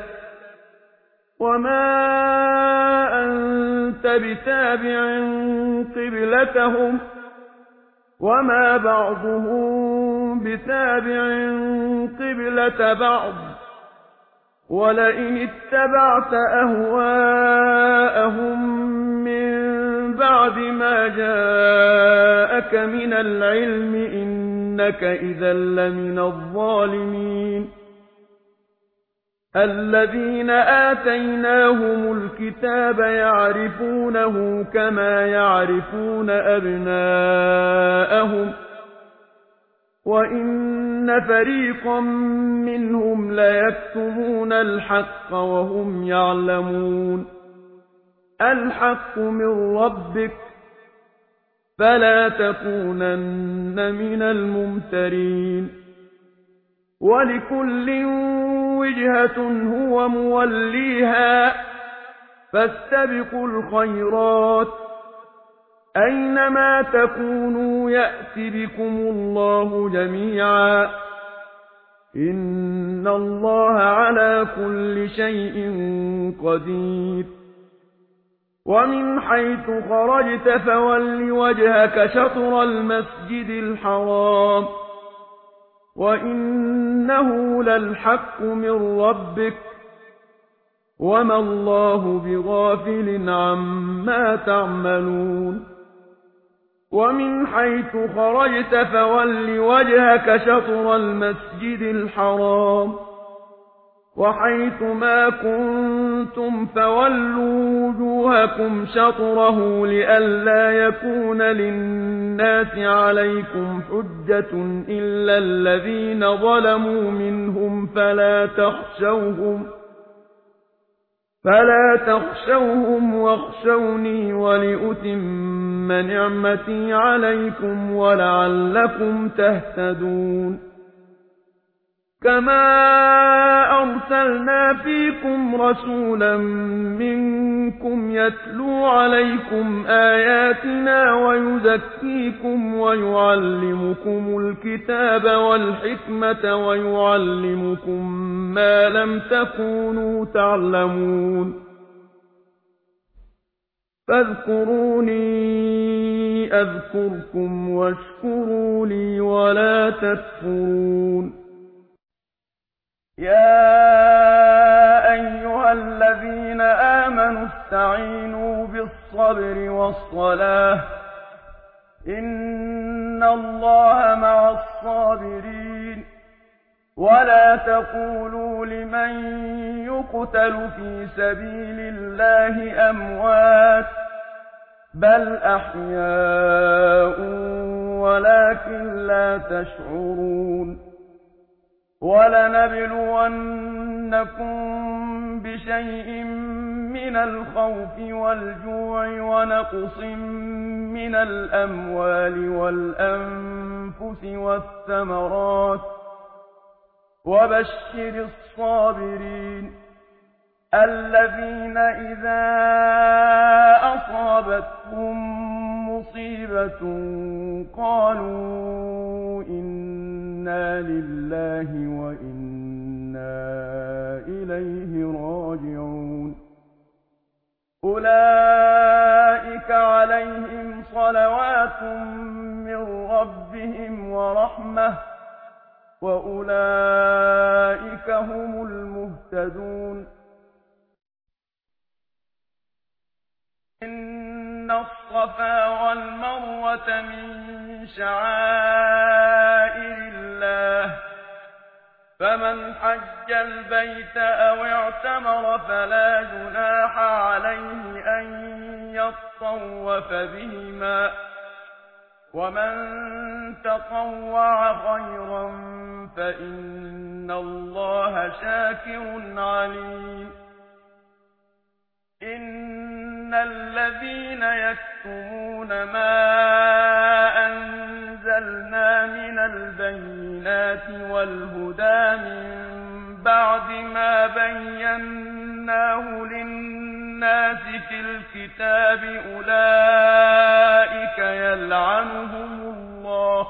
وما أنت بتابع قبلتهم وما بعضهم بتابع قبلة بعض ولئن اتبعت أهواءهم من بعد ما جاءك من العلم إنك إذا لمن الظالمين الذين آتيناهم الكتاب يعرفونه كما يعرفون أبناءهم وإن فريقا منهم ليكتمون الحق وهم يعلمون الحق من ربك فلا تكونن من الممترين ولكل وجهة هو موليها فاستبقوا الخيرات أينما تكونوا يأت بكم الله جميعا إن الله على كل شيء قدير ومن حيث خرجت فول وجهك شطر المسجد الحرام وإنه للحق من ربك وما الله بغافل عما تعملون ومن حيث خرجت فول وجهك شطر المسجد الحرام وحيث ما كنتم فولوا وجوهكم شطره لئلا يكون للناس عليكم حجة إلا الذين ظلموا منهم فلا تخشوهم فلا تخشوهم واخشوني ولأتم نعمتي عليكم ولعلكم تهتدون كما أرسلنا فيكم رسولا منكم يتلو عليكم آياتنا ويزكيكم ويعلمكم الكتاب والحكمة ويعلمكم ما لم تكونوا تعلمون فاذكروني أذكركم واشكروا لي ولا تكفرون يا أيها الذين آمنوا استعينوا بالصبر والصلاة إن الله مع الصابرين ولا تقولوا لمن يقتل في سبيل الله أموات بل أحياء ولكن لا تشعرون ولنبلونكم بشيء من الخوف والجوع ونقص من الأموال والأنفس والثمرات وبشر الصابرين الذين إذا أصابتهم مصيبة قالوا إنا لله وإنا إليه راجعون أولئك عليهم صلوات من ربهم ورحمة وأولئك هم المهتدون إن الصفا والمروة من شعائر الله فمن حج البيت أو اعتمر فلا جناح عليه أن يطوف بهما ومن تطوع خيرا فإن الله شاكر عليم إن الذين يكتمون ما أنزلنا من البينات والهدى من بعد ما بيناه للناس في الكتاب أولئك يلعنهم الله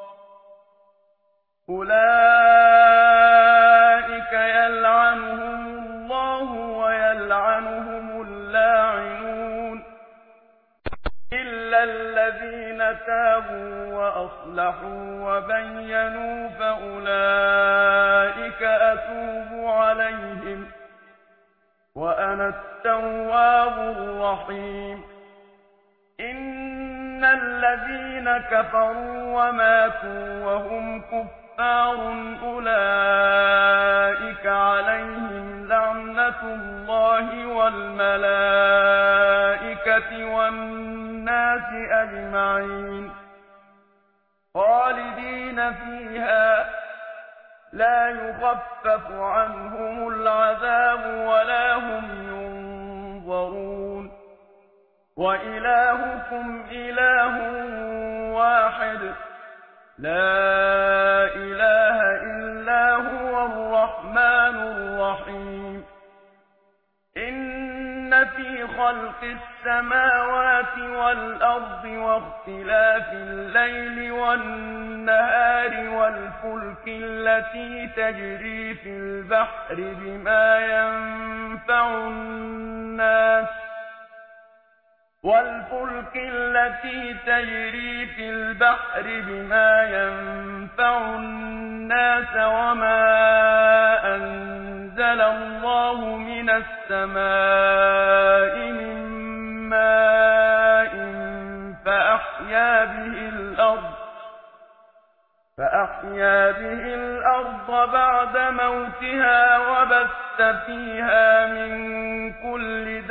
أولئك يلعنهم الله ويلعنهم اللاعنون إلا الذين تابوا وأصلحوا وبينوا فأولئك أتوب عليهم وأنا التواب الرحيم إن الذين كفروا وماتوا وهم كفار أولئك عليهم لعنة الله والملائكة والناس أجمعين خالدين فيها لا يخفف عنهم العذاب ولا هم ينظرون وإلهكم إله واحد لا إله إلا هو الرحمن الرحيم إن في خلق السماوات والأرض واختلاف الليل والنهار والفلك التي تجري في البحر بما ينفع الناس والفلك التي تجري في البحر بما ينفع الناس وما أنزل الله من السماء من ماء فأحيا به الأرض فأحيا به الأرض بعد موتها وبث فيها من كل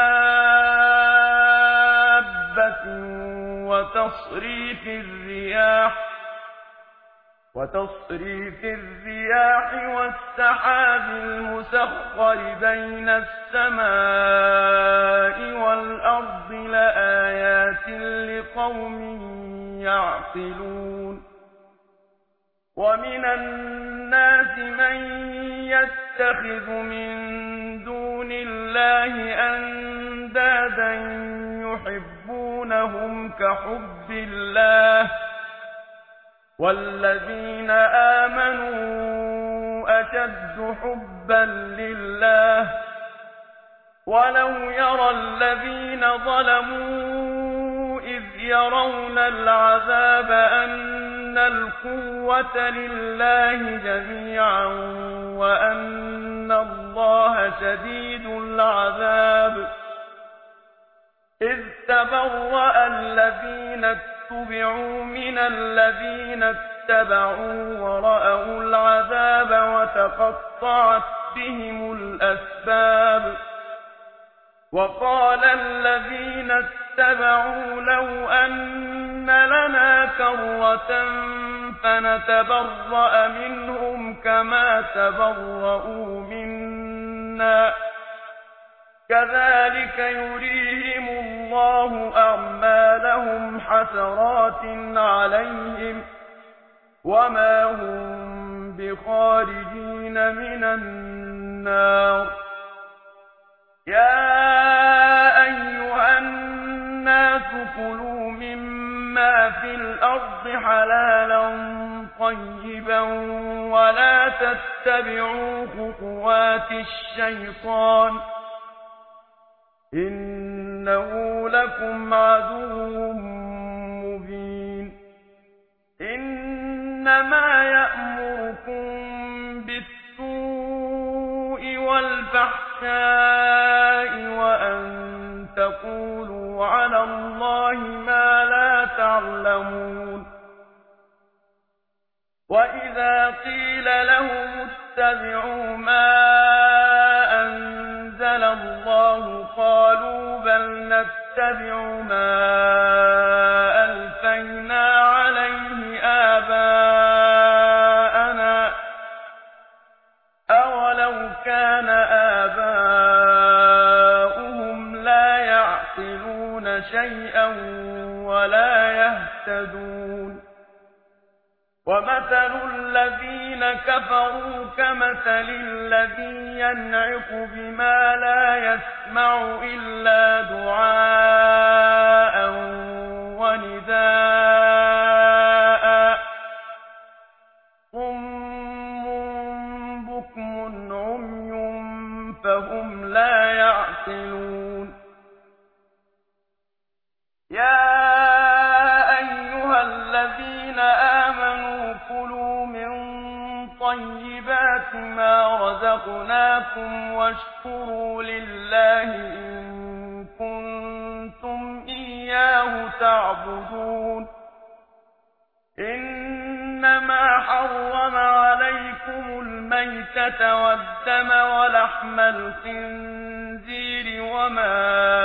دابة وتصريف الرياح وتصريف الرياح والسحاب المسخر بين السماء والأرض لآيات لقوم يعقلون ومن الناس من يتخذ من دون الله أندادا يحبونهم كحب الله والذين آمنوا أشد حبا لله ولو يرى الذين ظلموا إذ يرون العذاب أن القوة لله جميعا وأن الله شديد العذاب إذ تبرأ الذين اتبعوا من الذين اتبعوا ورأوا العذاب وتقطعت بهم الأسباب وقال الذين اتبعوا لو أن لنا كرة فنتبرأ منهم كما تبرؤوا منا كذلك يريهم الله أعمالهم حسرات عليهم وما هم بخارجين من النار يا أيها الناس كلوا مما في الأرض حلالا طيبا ولا تتبعوا خطوات الشيطان إنه لكم عدو مبين إنما يأمركم بالسوء والفحشاء وأن تقولوا على الله ما لا تعلمون وإذا قيل لهم اتبعوا ما أنزل الله قالوا بل نتبع ما ألفينا عليه آباءنا أولو كان آباؤهم لا يعقلون شيئا ولا يهتدون ومثل الذين كفروا كمثل الذي ينعق بما لا يسمع إلا دعاء ونداء صم بكم عمي فهم لا يعقلون يا أيها الذين آمنوا كلوا من طيبات ما رزقناكم واشكروا لله إن كنتم إياه تعبدون إنما حرم عليكم الميتة والدم ولحم الخنزير وما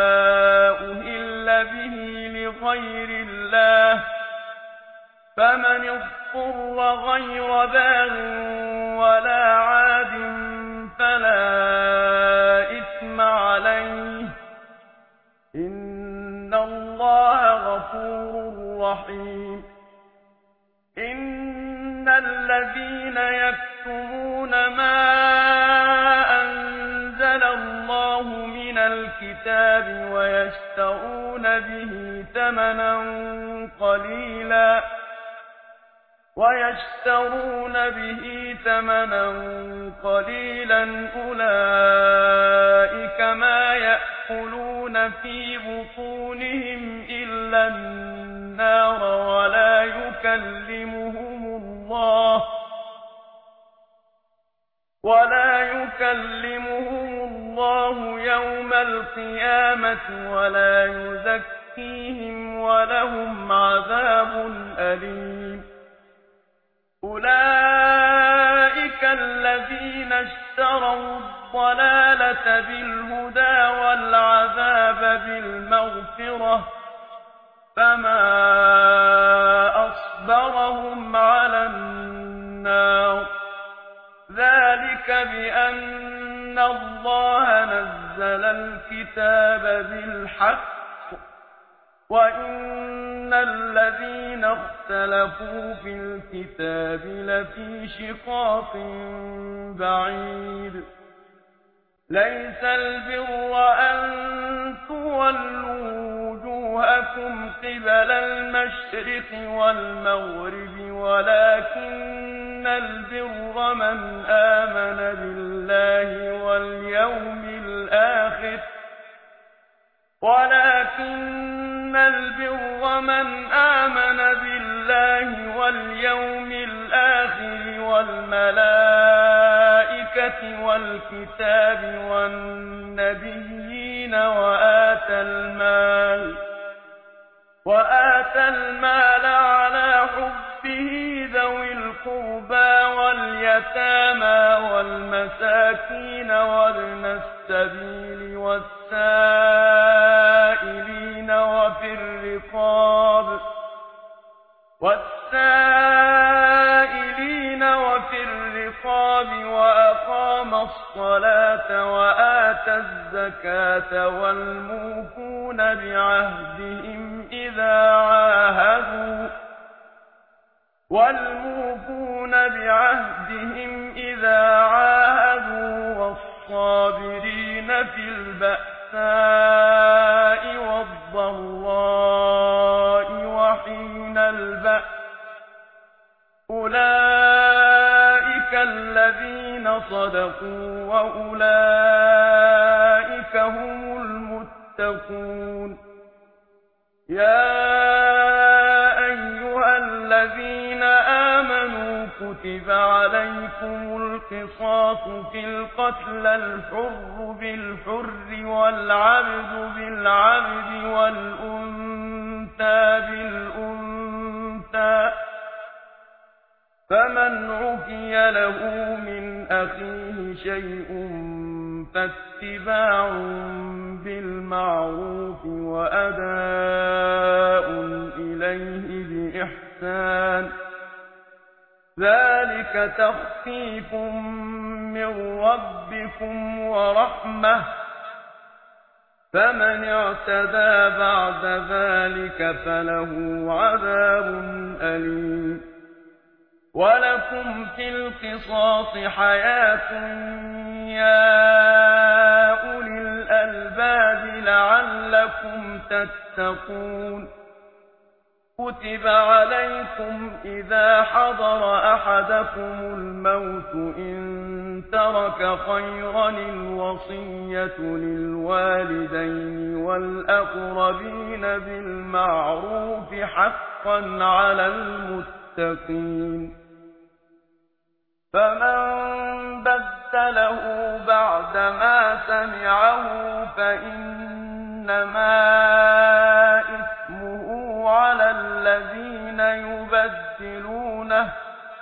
أهل به لغير الله فمن اضطر غير باغ ولا عاد فلا إثم عليه إن الله غفور رحيم إن الذين يكتمون ما أنزل الله من الكتاب الكتاب ويشترون به ثمنا قليلا ويشترون به ثمنا قليلا أولئك ما يأكلون في بطونهم إلا النار ولا يكلمهم الله ولا يكلمهم الله يوم القيامة ولا يزكيهم ولهم عذاب أليم أولئك الذين اشتروا الضلالة بالهدى والعذاب بالمغفرة فما أصبرهم على النار ذلك بأن الله نزل الكتاب بالحق وإن الذين اختلفوا في الكتاب لفي شقاق بعيد ليس البر أن تولوا وجوهكم قبل المشرق والمغرب ولكن البر من آمن بالله واليوم الآخر ولكن البر من آمن بالله واليوم الآخر والملائكة والكتاب والنبيين وآتى المال وآتى المال على حبه ذوي القربى واليتامى والمساكين وابن السبيل والسائلين وفي الرقاب والسائلين وفي الرقاب وأقام الصلاة وآتى الزكاة والموفون بعهدهم إذا عاهدوا والموفون بعهدهم إذا عاهدوا والصابرين في البأساء والضراء وحين البأس أولئك الذين صدقوا وأولئك هم المتقون يا أيها الذين آمنوا كتب عليكم القصاص في القتل الحر بالحر والعبد بالعبد والأنثى بالأنثى فمن عفي له من أخيه شيء فاتباع بالمعروف وأداء إليه بإحسان ذلك تخفيف من ربكم ورحمة فمن اعتدى بعد ذلك فله عذاب أليم ولكم في القصاص حياة يا أولي الألباب لعلكم تتقون كتب عليكم إذا حضر أحدكم الموت إن ترك خيرا الوصية للوالدين والأقربين بالمعروف حقا على المتقين فمن بدله بعدما سمعه فإنما إثمه على الذين يبدلونه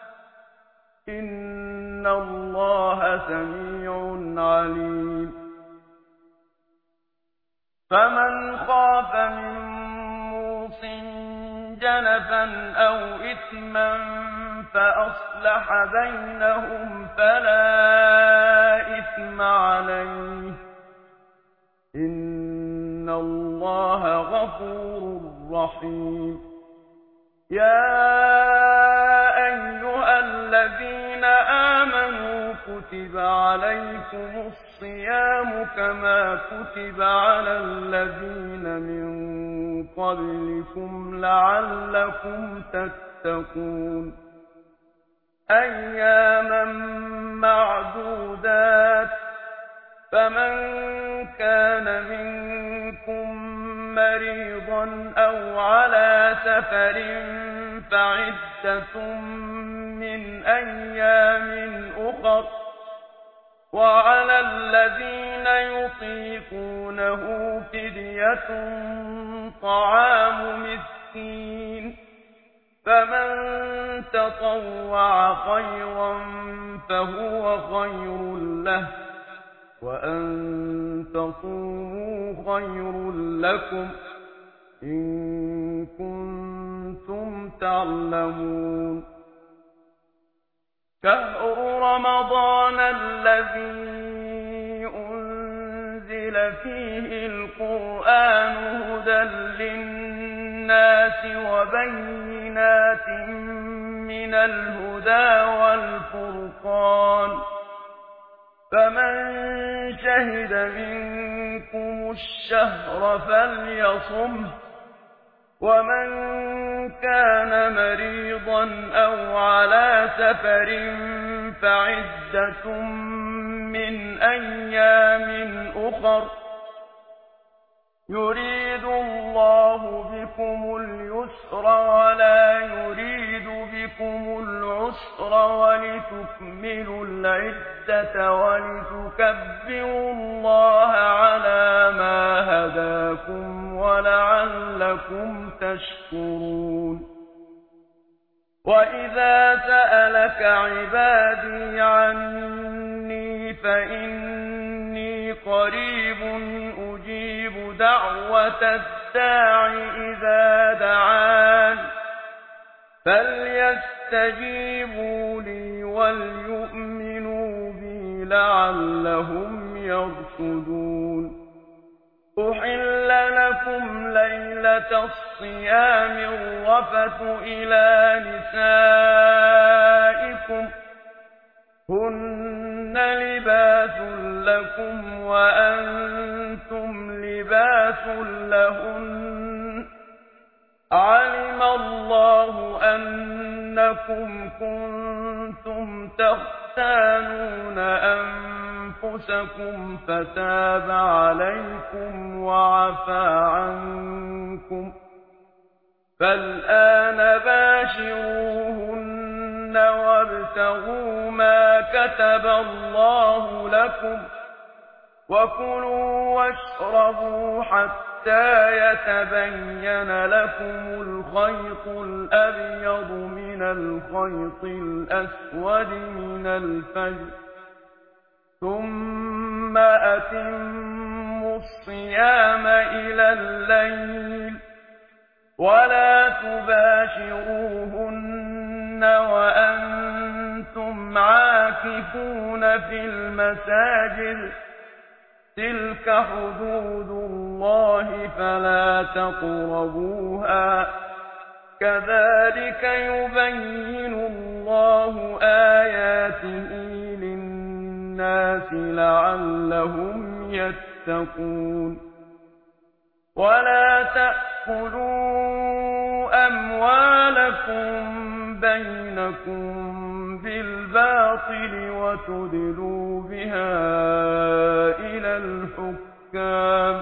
إن الله سميع عليم فمن خاف من موصٍ جنفا أو إثما فأصلح بينهم فلا إثم عليه إن الله غفور رحيم يا أيها الذين آمنوا كتب عليكم الصلاة الصيام كما كتب على الذين من قبلكم لعلكم تتقون أياما معدودات فمن كان منكم مريضا أو على سفر فعدة من أيام أخر وعلى الذين يطيقونه فدية طعام مسكين فمن تطوع خيرا فهو خير له وأن تصوموا خير لكم إن كنتم تعلمون شهر رمضان الذي أنزل فيه القرآن هدى للناس وبينات من الهدى والفرقان فمن شهد منكم الشهر فليصمه ومن كان مريضا أو على سفر فعدة من أيام أخر يريد الله بكم اليسر ولا يريد بكم العسر ولتكملوا العدة ولتكبروا الله على ما هداكم ولعلكم تشكرون وإذا سألك عبادي عني فإني قريب أجيب دعوة الداع إذا دعان فليستجيبوا لي وليؤمنوا بي لعلهم يرشدون أحل لكم ليلة الصيام الرفث إلى نسائكم هن لباس لكم وأنتم لباس لهن علم الله أنكم كنتم تختانون أنفسكم فتاب عليكم وعفى عنكم فالآن باشروهن وابتغوا ما كتب الله لكم وكلوا واشربوا حتى يتبين لكم الخيط الأبيض من الخيط الأسود من الفجر ثم أتموا الصيام إلى الليل ولا تباشروهن وأنتم عاكفون في المساجد تلك حدود الله فلا تقربوها كذلك يبين الله آياته للناس لعلهم يتقون ولا تأكلوا أموالكم بينكم بالباطل وتدلوا بها إلى الحكام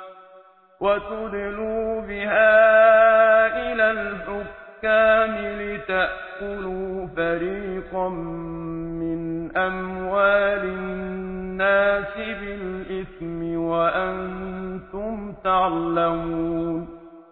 وتدلوا بها إلى الحكام لتأكلوا فريقا من أموال الناس بالإثم وأنتم تعلمون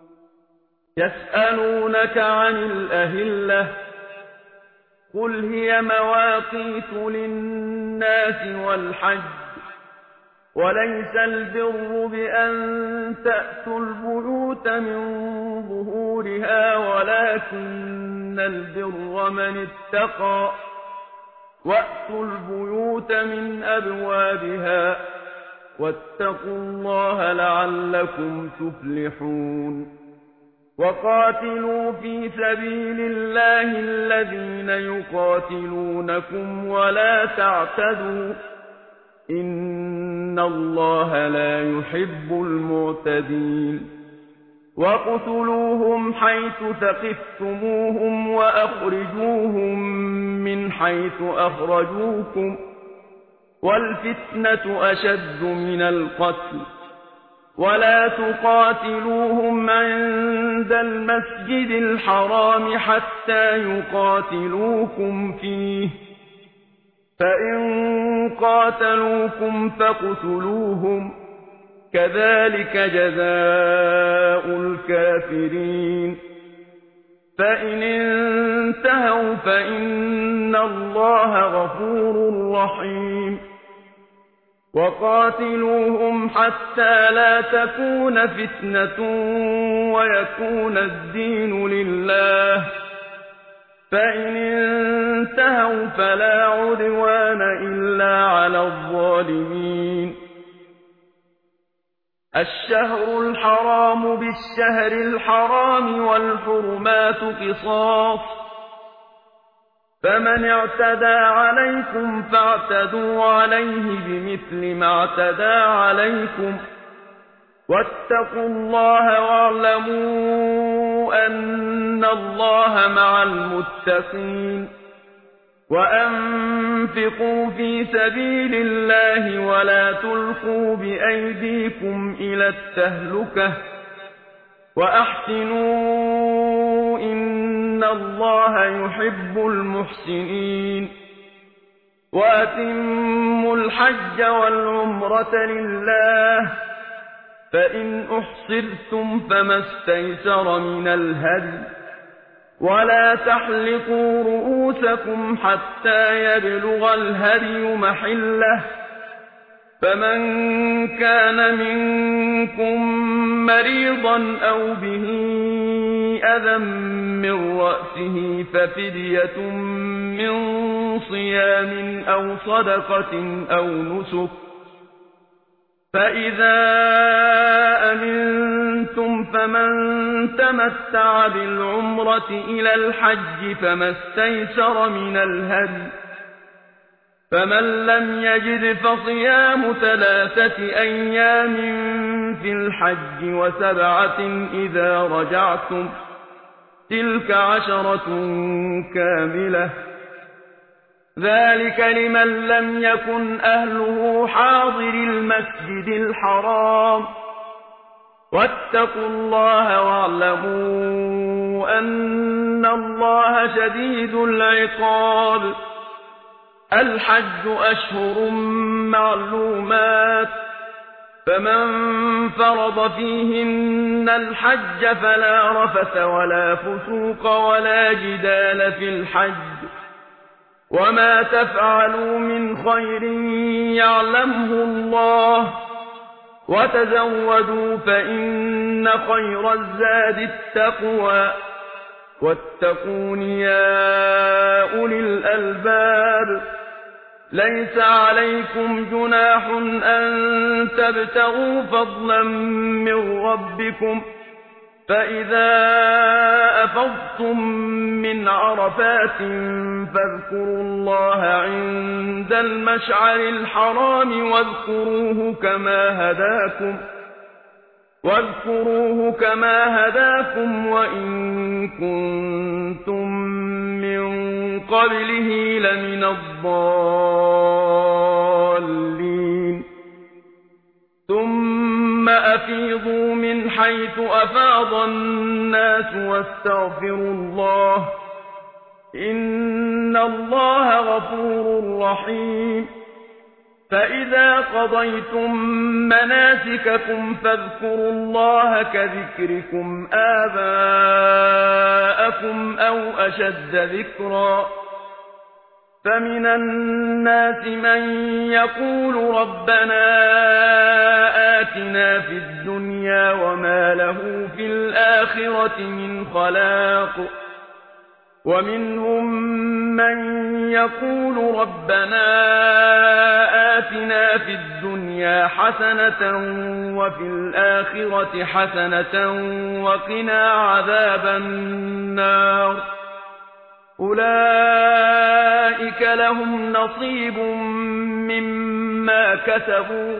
يسألونك عن الأهلة قل هي مواقيت للناس والحج وليس البر بأن تأتوا البيوت من ظهورها ولكن البر من اتقى وأتوا البيوت من أبوابها واتقوا الله لعلكم تفلحون وقاتلوا في سبيل الله الذين يقاتلونكم ولا تعتدوا إن الله لا يحب المعتدين وَاقْتُلُوهُمْ حَيْثُ ثَقِفْتُمُوهُمْ وَأَخْرِجُوهُمْ مِنْ حَيْثُ أَخْرَجُوكُمْ وَالْفِتْنَةُ أَشَدُّ مِنَ الْقَتْلِ وَلَا تُقَاتِلُوهُمْ عِندَ الْمَسْجِدِ الْحَرَامِ حَتَّى يُقَاتِلُوكُمْ فِيهِ فَإِن قَاتَلُوكُمْ فَاقْتُلُوهُمْ كَذَلِكَ جَزَاءُ الْكَافِرِينَ فَإِنِ انتهوا فَإِنَّ اللَّهَ غَفُورٌ رَّحِيمٌ وَقَاتِلُوهُمْ حَتَّى لَا تَكُونَ فِتْنَةٌ وَيَكُونَ الدِّينُ لِلَّهِ فَإِنِ انتهوا فَلَا عُدْوَانَ إِلَّا عَلَى الظَّالِمِينَ الشهر الحرام بالشهر الحرام والحرمات قصاص فمن اعتدى عليكم فاعتدوا عليه بمثل ما اعتدى عليكم واتقوا الله واعلموا أن الله مع المتقين وأنفقوا في سبيل الله ولا تلقوا بأيديكم إلى التهلكة وأحسنوا إن الله يحب المحسنين وأتموا الحج والعمرة لله فإن أحصرتم فما استيسر من الهدي ولا تحلقوا رؤوسكم حتى يبلغ الهدي محله فمن كان منكم مريضا أو به أذى من رأسه ففدية من صيام أو صدقة أو نسك فإذا أمنتم فمن تمتع بالعمرة إلى الحج فما استيسر من الهدي فمن لم يجد فصيام ثلاثة أيام في الحج وسبعة إذا رجعتم تلك عشرة كاملة ذلك لمن لم يكن أهله حاضر المسجد الحرام واتقوا الله واعلموا أن الله شديد العقاب الحج أشهر معلومات فمن فرض فيهن الحج فلا رفث ولا فسوق ولا جدال في الحج وما تفعلوا من خير يعلمه الله وتزودوا فإن خير الزاد التقوى واتقون يا أولي الألباب ليس عليكم جناح أن تبتغوا فضلا من ربكم فإذا أفضتم من عرفات فاذكروا الله عند المشعر الحرام واذكروه كما هداكم واذكروه كما هداكم وإن كنتم من قبله لمن الضالين ثم أفيضوا من حيث أفاض الناس واستغفروا الله إن الله غفور رحيم فإذا قضيتم مناسككم فاذكروا الله كذكركم آباءكم أو أشد ذكرا فمن الناس من يقول ربنا آتنا في الدنيا وما له في الآخرة من خلاق ومنهم من يقول ربنا آتنا في الدنيا حسنة وفي الآخرة حسنة وقنا عذاب النار أولئك لهم نصيب مما ما كسبوا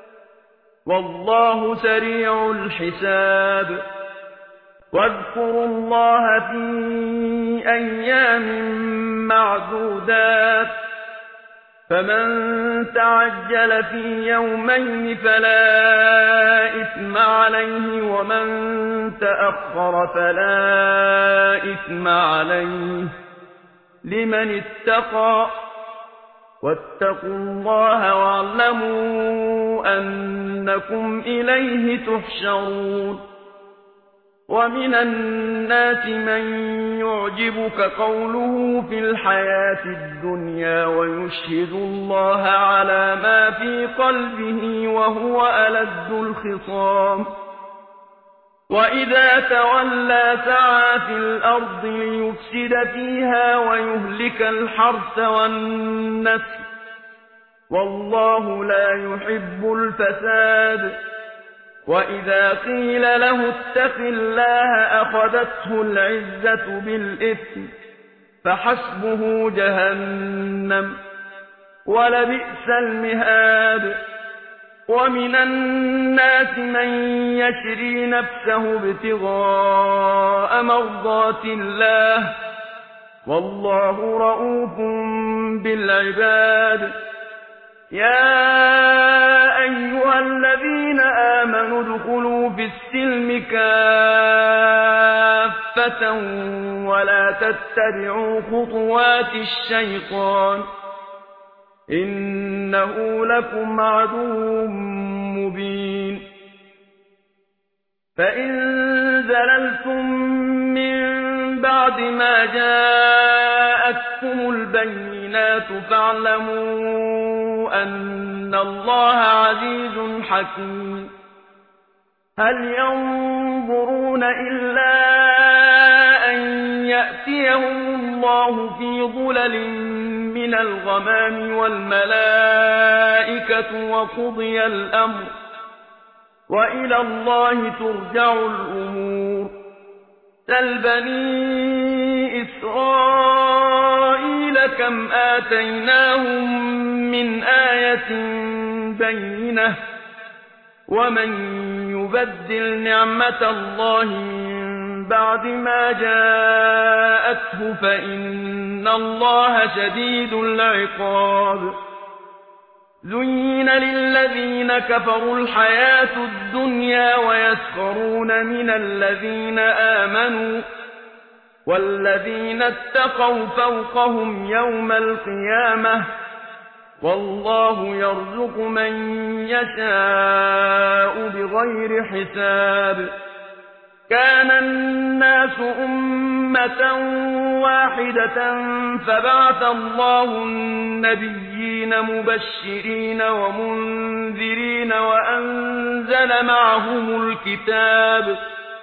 والله سريع الحساب واذكروا الله في أيام معدودات فمن تعجل في يومين فلا إثم عليه ومن تأخر فلا إثم عليه لمن اتقى واتقوا الله واعلموا أنكم إليه تحشرون ومن الناس من يعجبك قوله في الحياة الدنيا ويشهد الله على ما في قلبه وهو ألد الخصام وإذا تولى سعى في الأرض ليفسد فيها ويهلك الحرث والنسل والله لا يحب الفساد وإذا قيل له اتق الله أخذته العزة بالإثم فحسبه جهنم ولبئس المهاد ومن الناس من يشري نفسه ابتغاء مرضات الله والله رؤوف بالعباد يا أيها الذين آمنوا ادخلوا في السلم كافة ولا تتبعوا خطوات الشيطان إنه لكم عدو مبين فإن زللتم من بعد ما جاءتكم البينات فاعلموا أن الله عزيز حكيم هل ينظرون إلا أن يأتيهم الله في ظلل من الغمام والملائكة وقضي الأمر وإلى الله ترجع الأمور سل بني إسرائيل كم آتيناهم من آية بينة ومن يبدل نعمة الله من بعد ما جاءته فإن الله شديد العقاب زين للذين كفروا الحياة الدنيا ويسخرون من الذين آمنوا والذين اتقوا فوقهم يوم القيامة والله يرزق من يشاء بغير حساب كان الناس أمة واحدة فبعث الله النبيين مبشرين ومنذرين وأنزل معهم الكتاب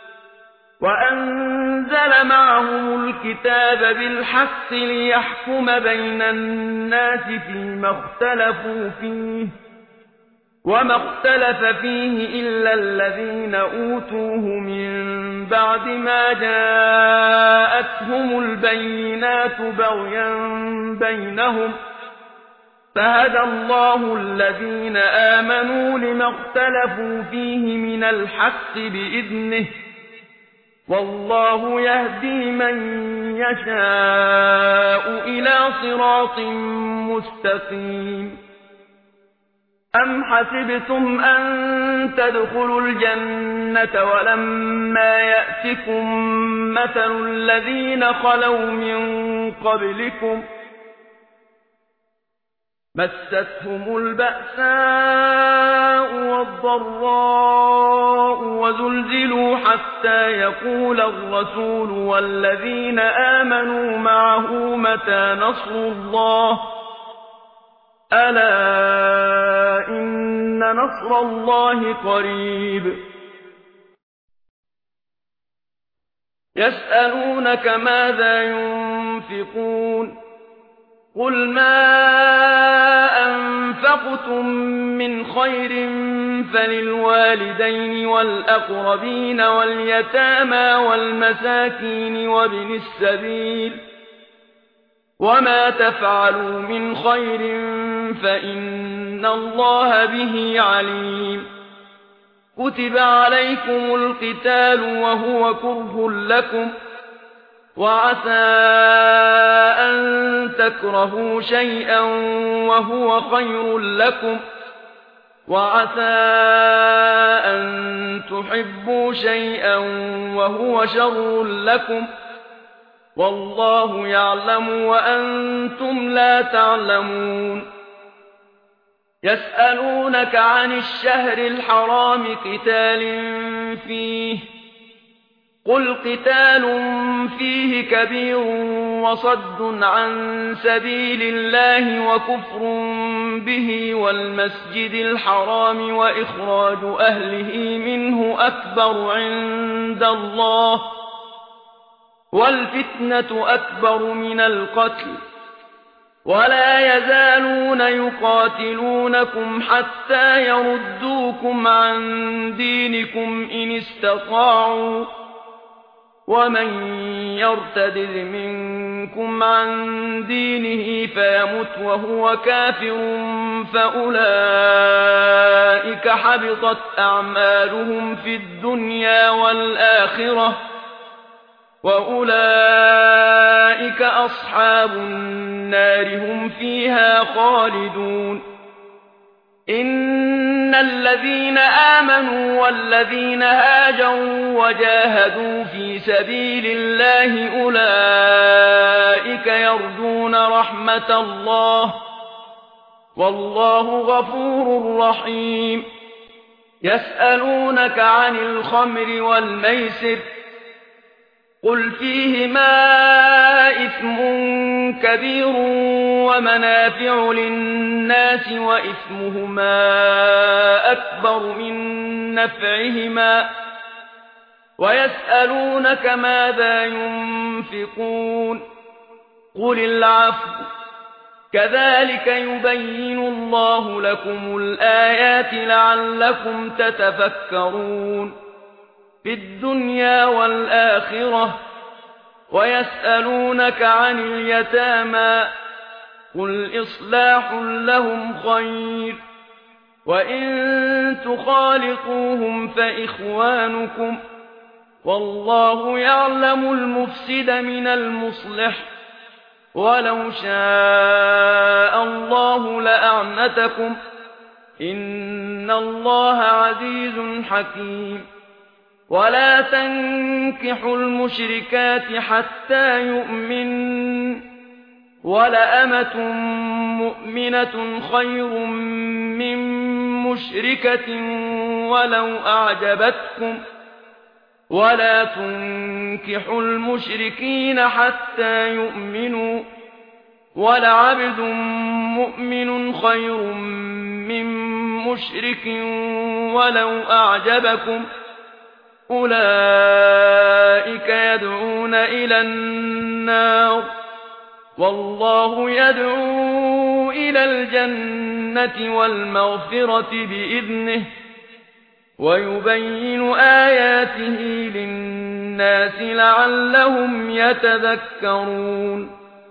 وأنزل معهم الكتاب بالحق ليحكم بين الناس فيما اختلفوا فيه وما اختلف فيه إلا الذين أوتوه من بعد ما جاءتهم البينات بغيا بينهم فهدى الله الذين آمنوا لما اختلفوا فيه من الحق بإذنه والله يهدي من يشاء إلى صراط مستقيم أم حسبتم أن تدخلوا الجنة ولما يأتكم مثل الذين خلوا من قبلكم مستهم البأساء والضراء وزلزلوا حتى يقول الرسول والذين آمنوا معه متى نصر الله ألا إن نصر الله قريب يسألونك ماذا ينفقون قل ما أنفقتم من خير فللوالدين والأقربين واليتامى والمساكين وابن السبيل وما تفعلوا من خير فإن الله به عليم. كتب عليكم القتال وهو كره لكم وعسى أن تكرهوا شيئا وهو خير لكم وعسى أن تحبوا شيئا وهو شر لكم والله يعلم وأنتم لا تعلمون. يسألونك عن الشهر الحرام قتال فيه قل قتال فيه كبير وصد عن سبيل الله وكفر به والمسجد الحرام وإخراج أهله منه أكبر عند الله والفتنة أكبر من القتل ولا يزالون يقاتلونكم حتى يردوكم عن دينكم إن استطاعوا ومن يرتد منكم عن دينه فيمت وهو كافر فأولئك حبطت أعمالهم في الدنيا والآخرة وأولئك أصحاب النار هم فيها خالدون. إن الذين آمنوا والذين هاجروا وجاهدوا في سبيل الله أولئك يرجون رحمة الله والله غفور رحيم. يسألونك عن الخمر والميسر قل فيهما إثم كبير ومنافع للناس وإثمهما أكبر من نفعهما ويسألونك ماذا ينفقون قل العفو كذلك يبين الله لكم الآيات لعلكم تتفكرون في الدنيا والآخرة. ويسألونك عن اليتامى قل إصلاح لهم خير وإن تخالطوهم فإخوانكم والله يعلم المفسد من المصلح ولو شاء الله لأعنتكم إن الله عزيز حكيم. ولا تنكحوا المشركات حتى يؤمن ولأمة مؤمنة خير من مشركة ولو أعجبتكم ولا تنكحوا المشركين حتى يؤمنوا ولعبد مؤمن خير من مشرك ولو أعجبكم أولئك يدعون إلى النار والله يدعو إلى الجنة والمغفرة بإذنه ويبين آياته للناس لعلهم يتذكرون.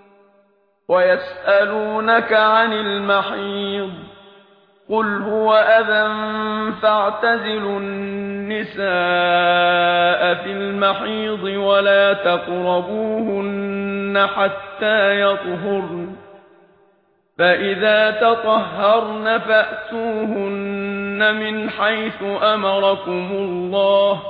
ويسألونك عن المحيض قل هو أذى فاعتزلوا النساء في المحيض ولا تقربوهن حتى يطهرن فإذا تطهرن فأتوهن من حيث أمركم الله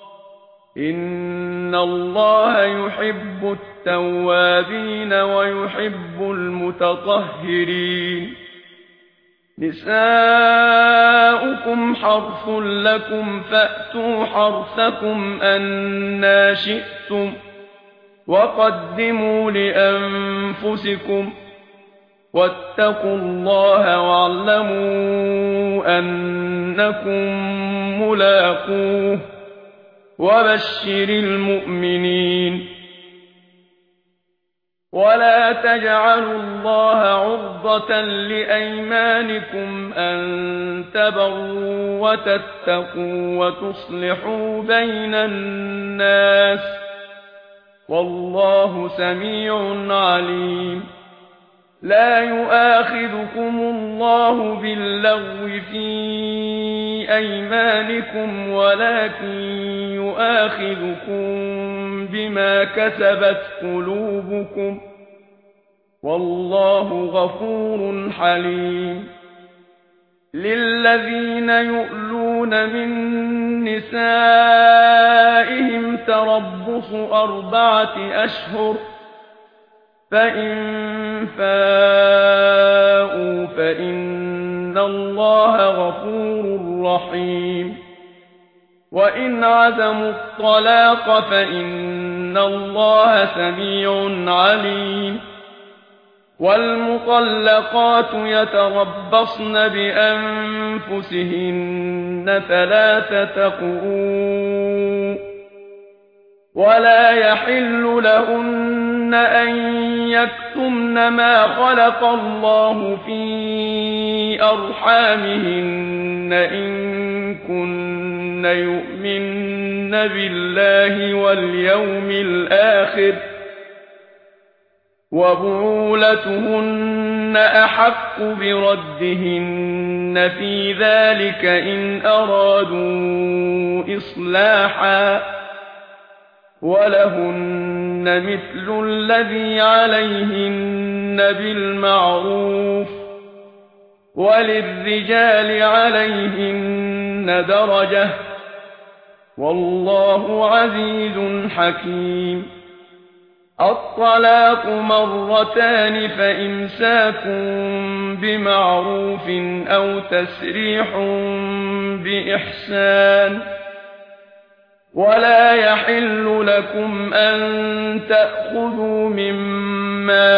إن الله يحب التوابين ويحب المتطهرين. نساؤكم حرث لكم فأتوا حرثكم أنى شئتم وقدموا لأنفسكم واتقوا الله واعلموا أنكم ملاقوه وبشر المؤمنين. ولا تجعلوا الله عرضة لأيمانكم أن تبروا وتتقوا وتصلحوا بين الناس والله سميع عليم. لا يؤاخذكم الله باللغو في أيمانكم ولكن يؤاخذكم بما كسبت قلوبكم والله غفور حليم للذين يؤلون من نسائهم تربص أربعة أشهر فإن فاءوا فإن الله غفور رحيم وإن عزموا الطلاق فإن الله سميع عليم والمطلقات يتربصن بأنفسهن ثلاثة قروء ولا يحل لهن أن يكتمن ما خلق الله في أرحامهن إن كن يؤمن بالله واليوم الآخر وبعولتهن أحق بردهن في ذلك إن أرادوا إصلاحا ولهن مثل الذي عليهن بالمعروف وللرجال عليهن درجة والله عزيز حكيم الطلاق مرتان فإمساك بمعروف أو تسريح بإحسان ولا يحل لكم أن تأخذوا مما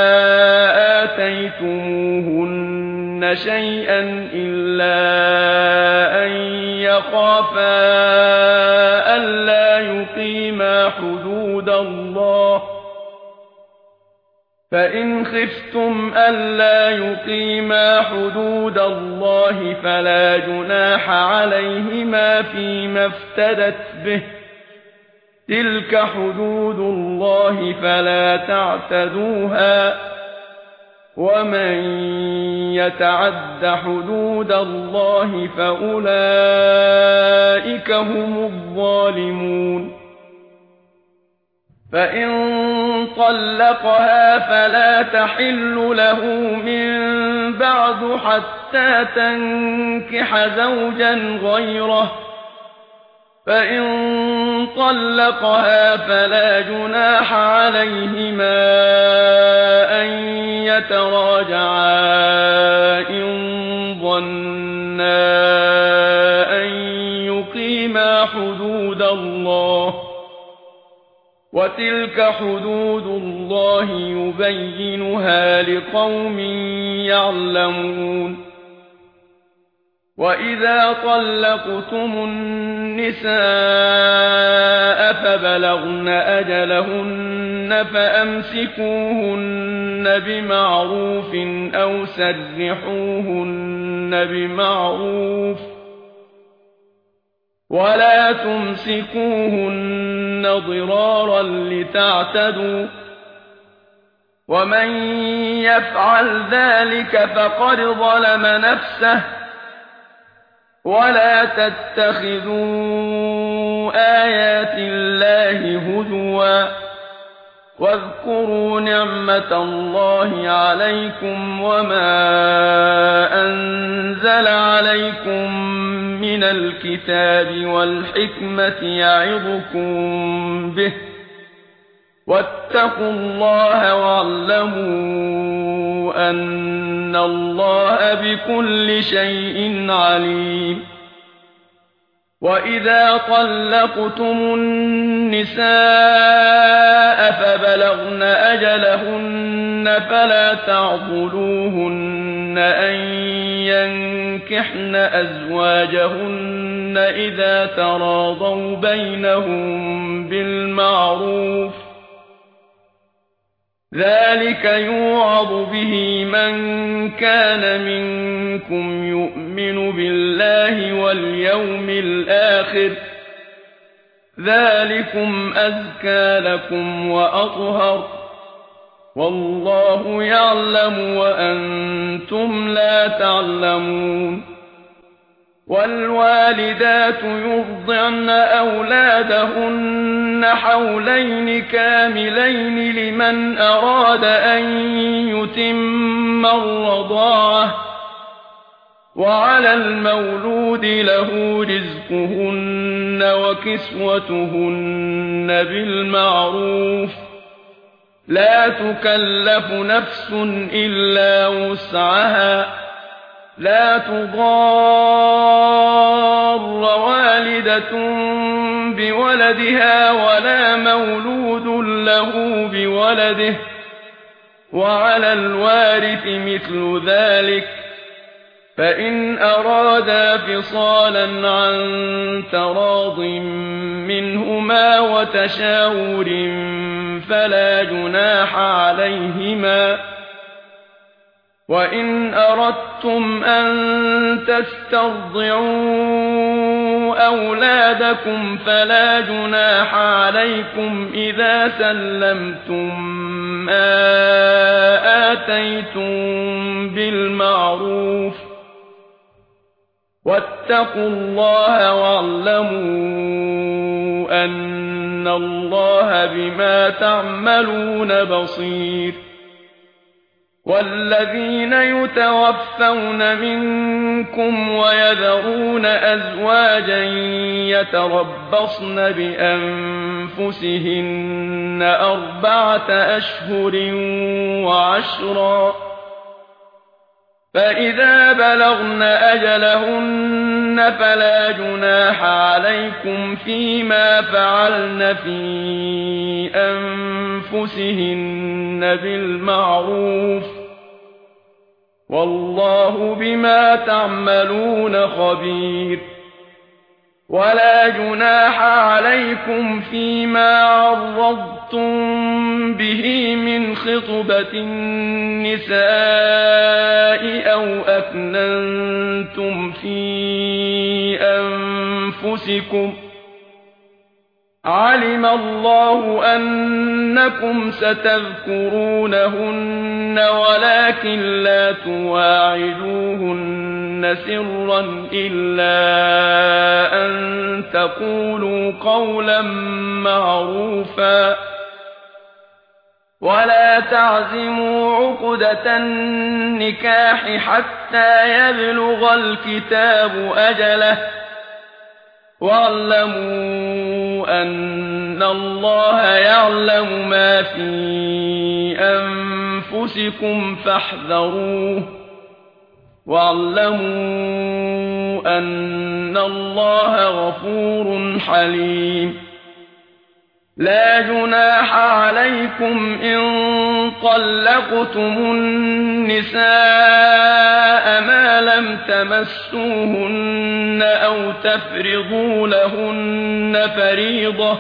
آتيتموهن شيئا إلا أن يخافا ألا يقيما حدود الله فإن خفتم ألا يقيما حدود الله فلا جناح عليهما فيما افتدت به تلك حدود الله فلا تعتدوها ومن يتعد حدود الله فأولئك هم الظالمون فإن طلقها فلا تحل له من بعد حتى تنكح زوجا غيره فإن طلقها فلا جناح عليهما أن يتراجعا إن ظنا أن يقيما حدود الله وتلك حدود الله يبينها لقوم يعلمون وإذا طلقتم النساء فبلغن أجلهن فأمسكوهن بمعروف أو سرحوهن بمعروف ولا تمسكوهن ضرارا لتعتدوا ومن يفعل ذلك فقد ظلم نفسه ولا تتخذوا آيات الله هزوا واذكروا نعمة الله عليكم وما أنزل عليكم من الكتاب والحكمة يعظكم به واتقوا الله واعلموا أن الله بكل شيء عليم وإذا طلقتم النساء فبلغن أجلهن فلا تعضلوهن أن ينكحن أزواجهن إذا تراضوا بينهم بالمعروف ذلك يوعظ به من كان منكم يؤمن بالله واليوم الآخر ذلكم أزكى لكم وأطهر والله يعلم وأنتم لا تعلمون والوالدات يرضعن أولادهن حولين كاملين لمن أراد أن يتم الرضاعة وعلى المولود له رزقهن وكسوتهن بالمعروف لا تكلف نفس إلا وسعها لا تضار والدة بولدها ولا مولود له بولده وعلى الوارث مثل ذلك فإن أرادا فصالا عن تراض منهما وتشاور فلا جناح عليهما وإن أردتم أن تسترضعوا أولادكم فلا جناح عليكم إذا سلمتم ما آتيتم بالمعروف واتقوا الله واعلموا أن الله بما تعملون بصير والذين يتوفون منكم ويذرون أزواجا يتربصن بأنفسهن أربعة أشهر وعشرا فإذا بلغن أجلهن فلا جناح عليكم فيما فعلن في أنفسهن بالمعروف والله بما تعملون خبير ولا جناح عليكم فيما عرضتم به من خطبة النساء أو أكننتم في أنفسكم علم الله أنكم ستذكرونهن ولكن لا تواعدوهن سرا إلا أن تقولوا قولا معروفا ولا تعزموا عقدة النكاح حتى يبلغ الكتاب أجله واعلموا أن الله يعلم ما في أنفسكم فاحذروه واعلموا أن الله غفور حليم لا جناح عليكم إن طلقتم النساء ما لم تمسوهن أو تفرضوا لهن فريضة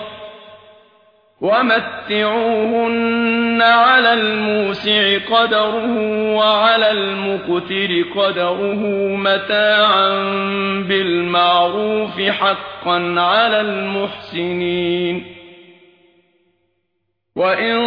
ومتعوهن على الموسع قدره وعلى المقتر قدره متاعا بالمعروف حقا على المحسنين وإن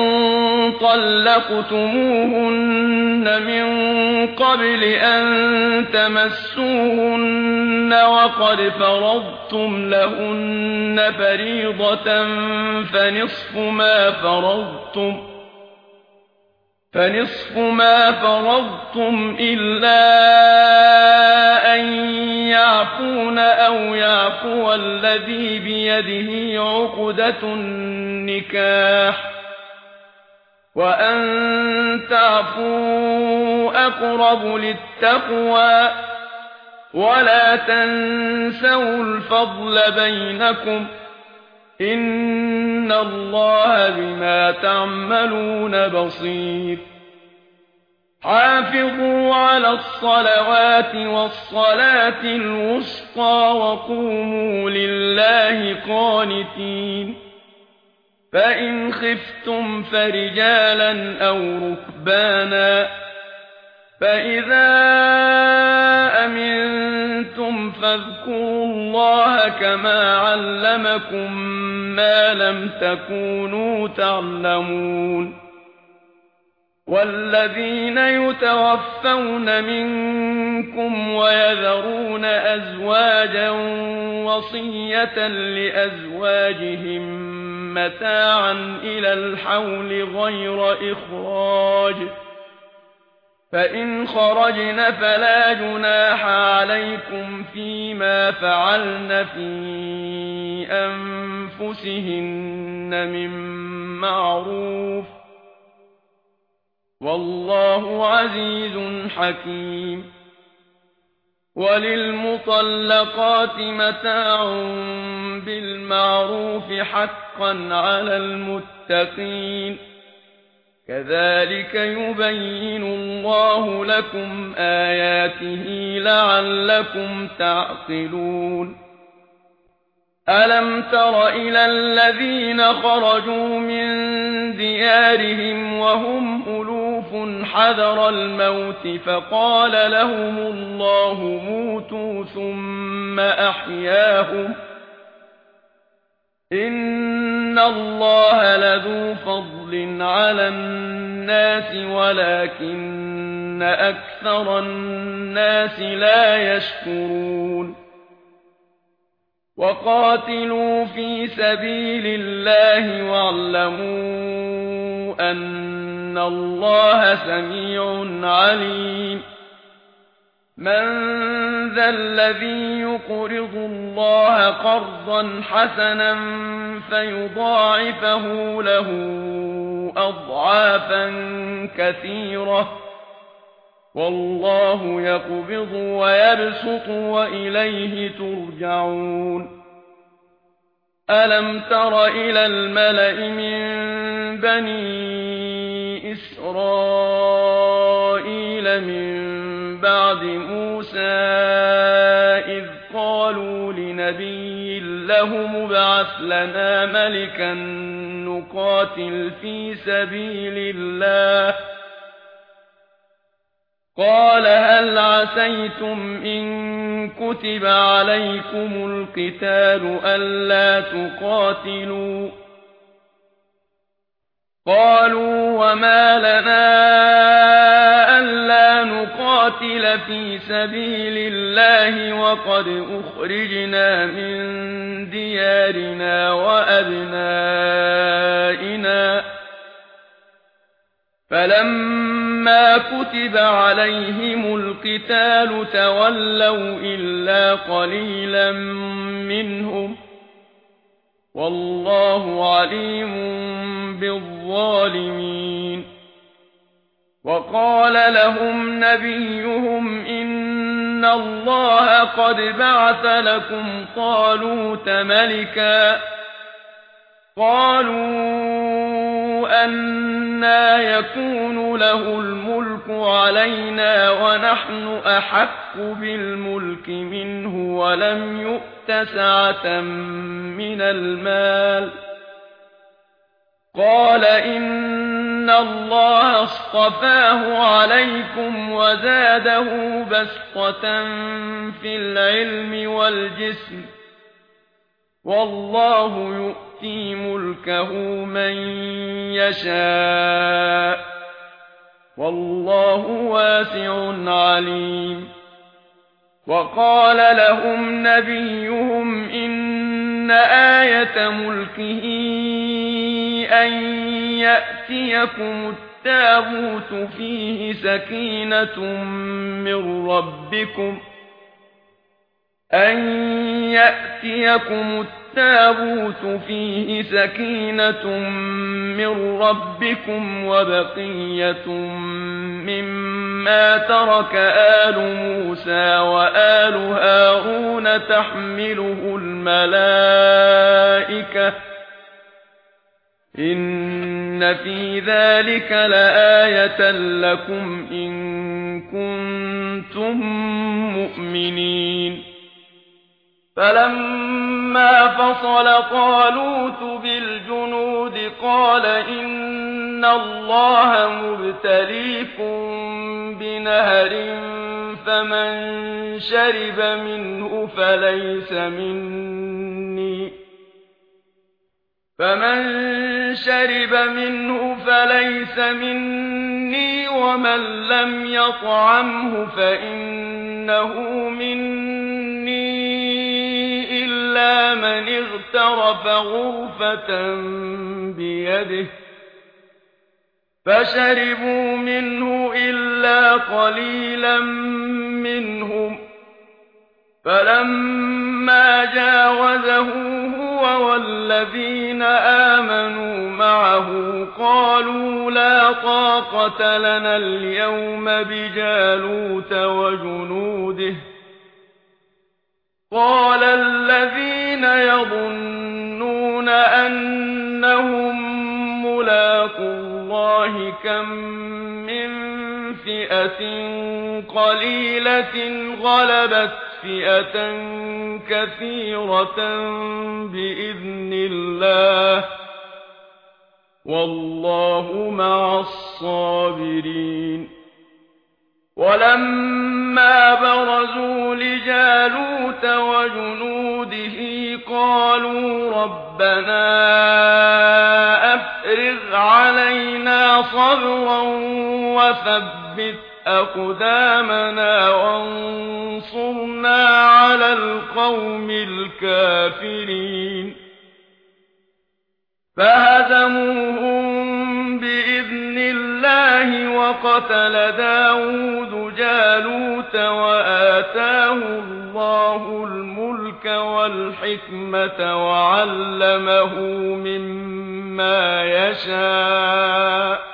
طلقتموهن من قبل أن تمسوهن وقد فرضتم لهن فريضة فنصف ما فرضتم فنصف ما فرضتم إلا أن يعفون أو يعفو الذي بيده عقدة النكاح وأن تعفوا أقرب للتقوى ولا تنسوا الفضل بينكم إن الله بما تعملون بصير حافظوا على الصلوات والصلاة الوسطى وقوموا لله قانتين فإن خفتم فرجالا أو ركبانا فإذا أمنتم فاذكروا الله كما علمكم ما لم تكونوا تعلمون والذين يتوفون منكم ويذرون أزواجا وصية لأزواجهم متاعا إلى الحول غير إخراج فإن خرجن فلا جناح عليكم فيما فعلن في أنفسهن من معروف والله عزيز حكيم وللمطلقات متاع بالمعروف حقا على المتقين كذلك يبين الله لكم آياته لعلكم تعقلون ألم تر إلى الذين خرجوا من ديارهم وهم ألوف حذر الموت فقال لهم الله موتوا ثم أحياهم إن الله لذو فضل على الناس ولكن أكثر الناس لا يشكرون وقاتلوا في سبيل الله واعلموا أن الله سميع عليم من ذا الذي يقرض الله قرضا حسنا فيضاعفه له أضعافا كثيرة والله يقبض ويبسط وإليه ترجعون ألم تر إلى الملأ من بني إسرائيل من بعد موسى إذ قالوا لنبي له مبعث لنا ملكا نقاتل في سبيل الله قال هل عسيتم إن كتب عليكم القتال ألا تقاتلوا قالوا وما لنا ألا نقاتل في سبيل الله وقد أخرجنا من ديارنا وأبنائنا فلما كتب عليهم القتال تولوا إلا قليلا منهم والله عليم بالظالمين وقال لهم نبيهم إن الله قد بعث لكم طالوت ملكا قالوا أنى يكون له الملك علينا ونحن أحق بالملك منه ولم يؤت سعة من المال قال إن الله اصطفاه عليكم وزاده بسطة في العلم والجسم والله يؤتي ملكه من يشاء والله واسع عليم وقال لهم نبيهم إن آية ملكه أن يأتيكم التابوت فيه سكينة من ربكم أن يأتيكم التابوت فيه سكينة من ربكم وبقية مما ترك آل موسى وآل هارون تحمله الملائكة إن في ذلك لآية لكم إن كنتم مؤمنين فلما فصل طالوت بالجنود قال إن الله مبتليكم بنهر فمن شرب منه فليس مني فمن شرب منه فليس مني ومن لم يطعمه فإنه مني إلا من اغترف غرفة بيده فشربوا منه إلا قليلا منهم فلما جاوزه هو والذين آمنوا معه قالوا لا طاقة لنا اليوم بجالوت وجنوده قال الذين يظنون أنهم ملاقو الله كم من فئة قليلة غلبت فئة كثيرة بإذن الله والله مع الصابرين ولما برزوا لجالوت وجنوده قالوا ربنا أفرغ علينا صبرا وثبت أقدامنا وانصرنا على القوم الكافرين فهزموهم بإذن الله وقتل داود جالوت وآتاه الله الملك والحكمة وعلمه مما يشاء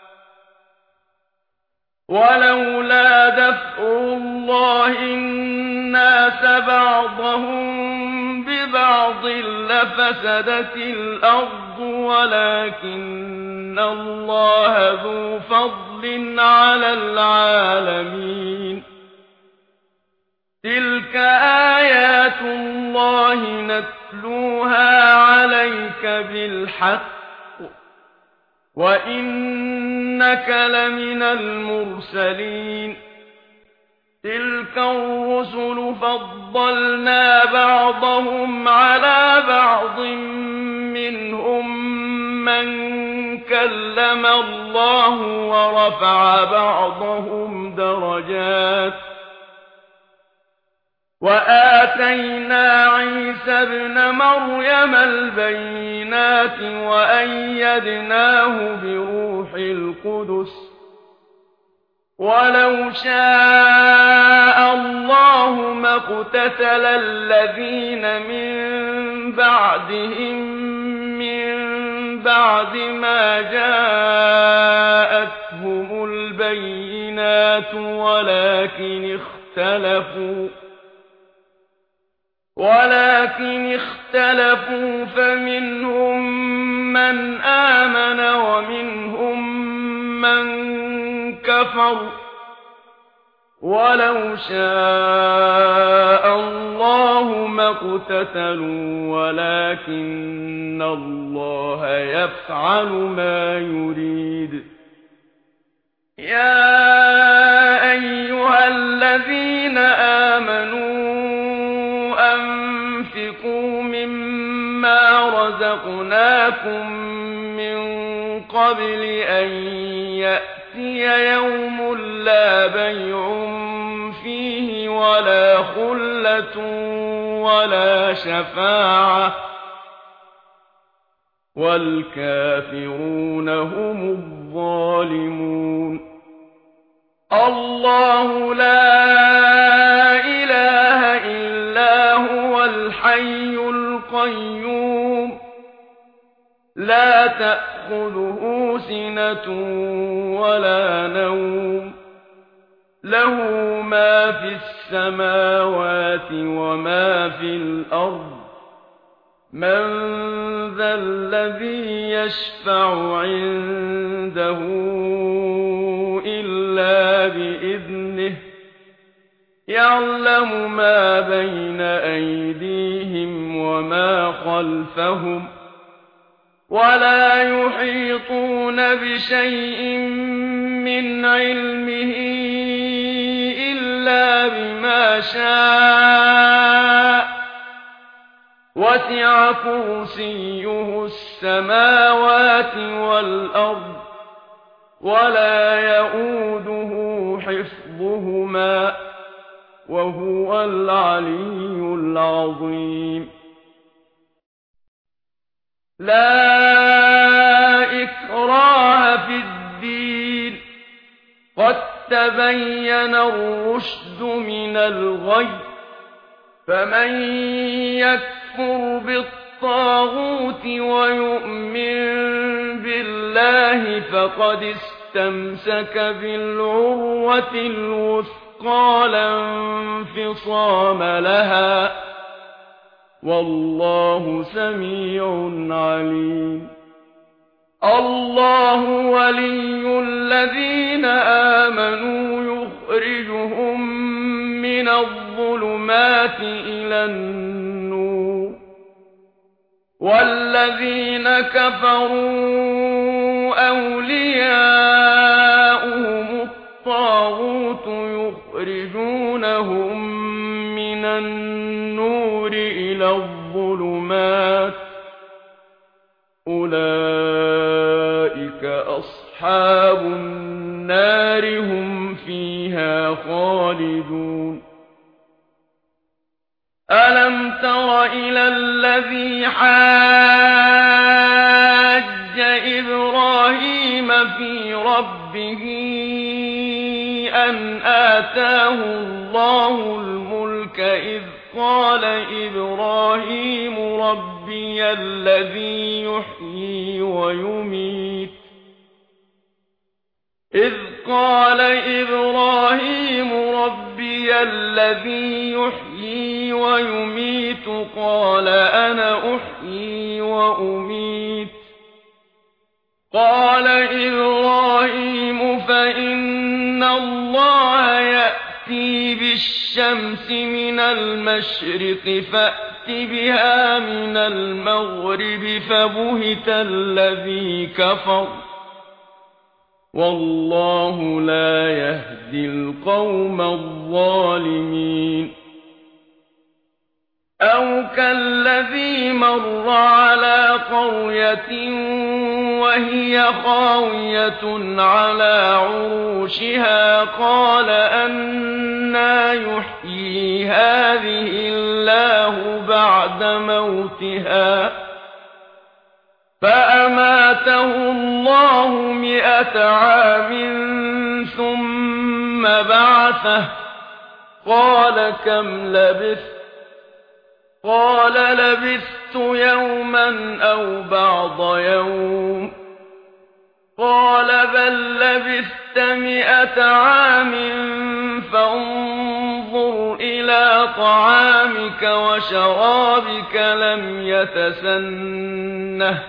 ولولا دفع الله الناس بعضهم ببعض لفسدت الأرض ولكن الله ذو فضل على العالمين تلك آيات الله نتلوها عليك بالحق وإنك لمن المرسلين تلك الرسل فضلنا بعضهم على بعض منهم من كلم الله ورفع بعضهم درجات وآتينا عيسى ابن مريم البينات وأيدناه بروح القدس ولو شاء الله ما اقتتل الذين من بعدهم من بعد ما جاءتهم البينات ولكن اختلفوا ولكن اختلفوا فمنهم من آمن ومنهم من كفر ولو شاء الله ما اقتتلوا ولكن الله يفعل ما يريد يا أيها الذين آمنوا أنفقوا مما رزقناكم من قبل أن يأتي يوم لا بيع فيه ولا خلة ولا شفاعة والكافرون هم الظالمون الله لا إله إلا هو الحي القيوم لا تأخذه سنة ولا نوم له ما في السماوات وما في الأرض من ذا الذي يشفع عنده إلا بإذنه يعلم ما بين أيديهم وما خلفهم ولا يحيطون بشيء من علمه إلا بما شاء وسع كرسيه السماوات والأرض ولا يئوده حفظهما وهو العلي العظيم لا إكراه في الدين قد تبين الرشد من الغي فمن يكفر بالطاغوت ويؤمن بالله فقد استمسك بالعروة الوثقى لا انفصام لها والله سميع عليم الله ولي الذين آمنوا يخرجهم من الظلمات إلى النور والذين كفروا أولياؤهم الطاغوت يخرجونهم من النور إلى الظلمات أولئك أصحاب النار هم فيها خالدون ألم تر إلى الذي حاج إبراهيم في ربه أن آتاه الله الملك إذ قال إبراهيم ربي الذي يحيي ويميت إذ قال إبراهيم ربي الذي يحيي ويميت قال أنا أحيي وأميت قال إبراهيم فإن الله يأتي بالشمس من المشرق فأت بها من المغرب فبهت الذي كفر والله لا يهدي القوم الظالمين أو كالذي مر على قرية وهي خاوية على عروشها قال أنى يحيي هذه الله بعد موتها فأماته الله مئة عام ثم بعثه قال كم لبثت قال لبثت يوما أو بعض يوم قال بل لبثت مئة عام فانظر إلى طعامك وشرابك لم يتسنه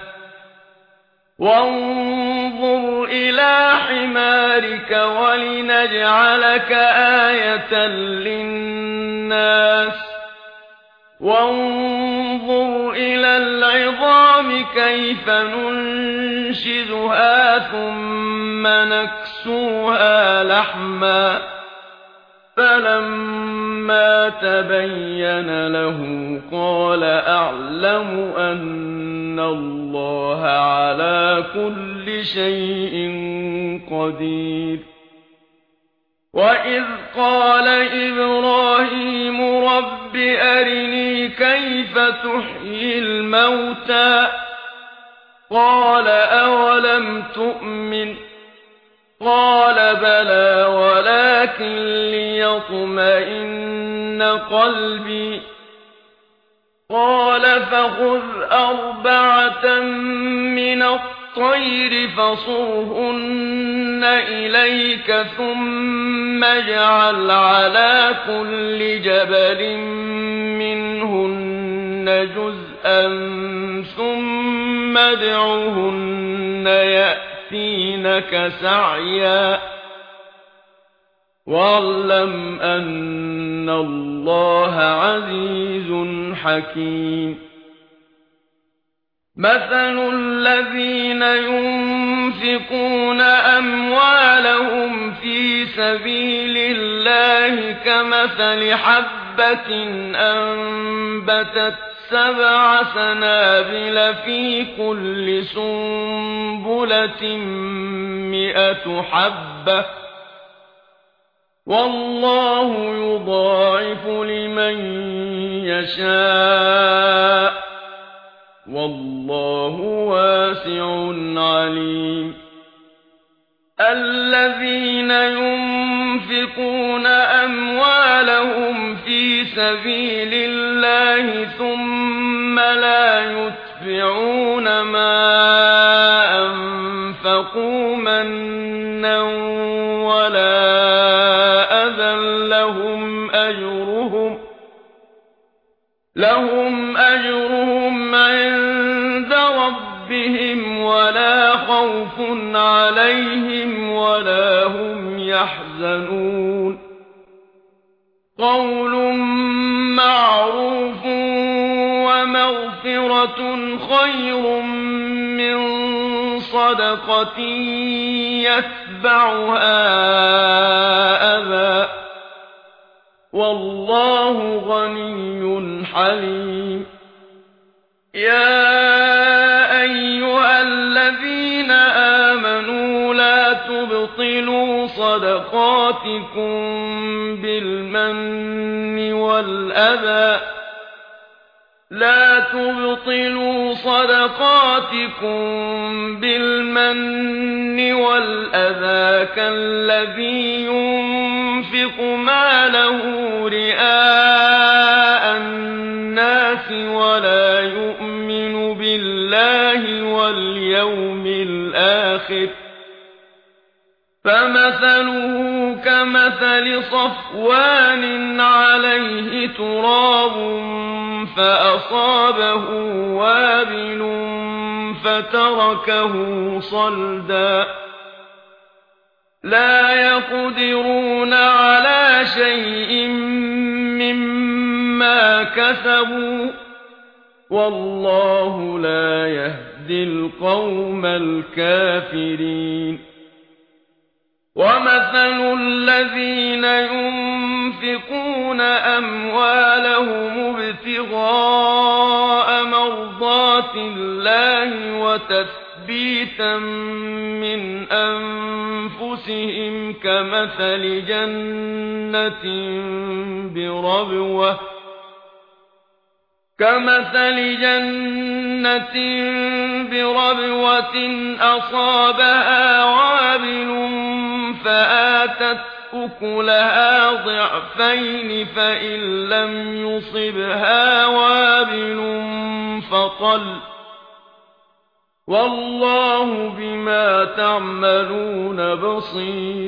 وانظر إلى حمارك ولنجعلك آية للناس وانظر إلى العظام كيف ننشزها ثم نكسوها لحما فلما تبين له قال أعلم أن الله على كل شيء قدير وإذ قال إبراهيم رب أرني كيف تحيي الموتى قال أولم تؤمن قال بلى ولكن ليطمئن قلبي قال فخذ أربعة من الطير فصرهن إليك ثم اجعل على كل جبل منهن جزءا ثم ادعهن يأتينك سعيا واعلم أن الله عزيز حكيم مثل الذين ينفقون أموالهم في سبيل الله كمثل حبة أنبتت سبع سنابل في كل سنبلة مئة حبة والله يضاعف لمن يشاء والله واسع عليم الذين ينفقون أموالهم في سبيل الله ثم لا يتبعون ما أنفقوا منا ولا أذى لهم أجرهم لهم أجرهم عند ربهم ولا خوف عليهم ولا هم يحزنون قول معروف ومغفرة خير من صدقة يتبعها أذى والله غني حليم يا أيها الذين آمنوا لا تبطلوا صدقاتكم بالمن والأذى لا تبطلوا صدقاتكم بالمن والأذى كالذي ينفق ماله رئاء الناس ولا يؤمن بالله واليوم الآخر فمثله كمثل صفوان عليه تراب فأصابه وابل فتركه صلدا لا يقدرون على شيء مما كسبوا والله لا يهدي القوم الكافرين ومثل الذين ينفقون أموالهم ابتغاء مرضات الله وتثبيتا من أنفسهم كمثل جنة بربوة كمثل جنة بربوة أصابها وابل فآتت أكلها ضعفين فإن لم يصبها وابل فطل والله بما تعملون بصير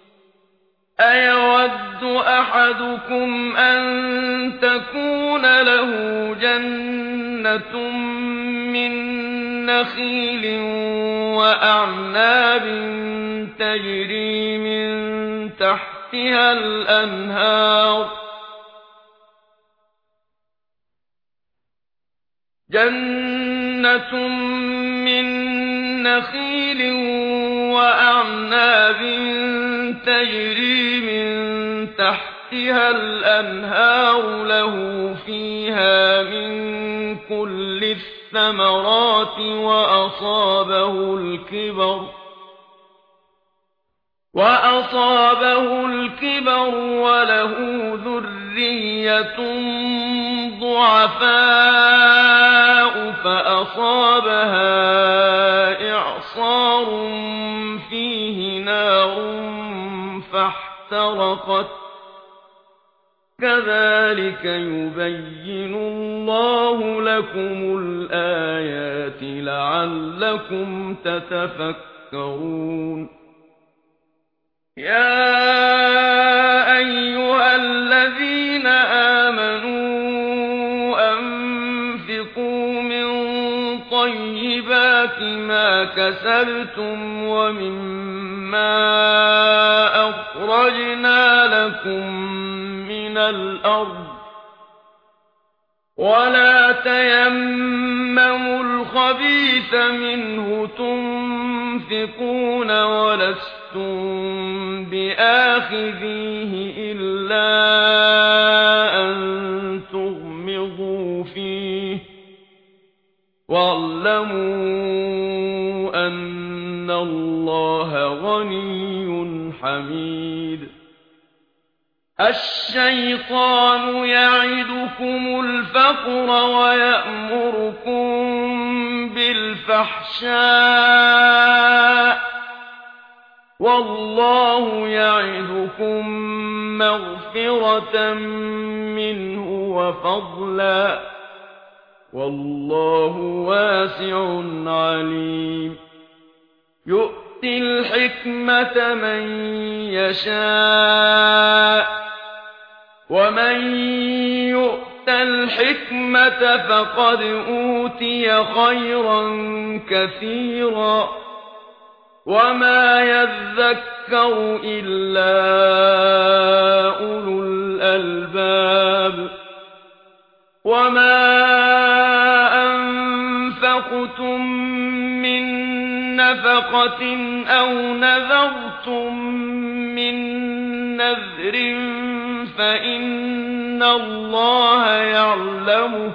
أيود أحدكم أن تكون له جنة من نخيل وأعناب تجري من تحتها الأنهار جنة من نخيل وأعناب تجري من تحتها الأنهار له فيها من كل الثمرات وأصابه الكبر وأصابه الكبر وله ذرية ضعفاء فأصابها إعصار فيه نار فاحترقت كذلك يبين الله لكم الآيات لعلكم تتفكرون يا أيها الذين آمنوا أنفقوا من طيبات ما كسبتم ومما أخرجنا لكم من الأرض ولا تيمموا الخبيث منه تنفقون ولستم بآخذيه إلا أن تغمضوا فيه اللَّهَ غَنِيٌّ حَمِيدٌ الشَّيْطَانُ يَعِدُكُمُ الْفَقْرَ وَيَأْمُرُكُم بِالْفَحْشَاءِ وَاللَّهُ يَعِدُكُم مَّغْفِرَةً مِّنْهُ وَفَضْلًا وَاللَّهُ وَاسِعٌ عَلِيمٌ يُؤْتِي الْحِكْمَةَ مَن يَشَاءُ وَمَن يُؤْتَ الْحِكْمَةَ فَقَدْ أُوتِيَ خَيْرًا كَثِيرًا وَمَا يَذَّكَّرُ إِلَّا أُولُو الْأَلْبَابِ وَمَا أَنفَقْتُم مِّن نَّفَقَةٍ أَوْ نَذَرْتُم مِّن نَّذْرٍ فَإِنَّ اللَّهَ يَعْلَمُهُ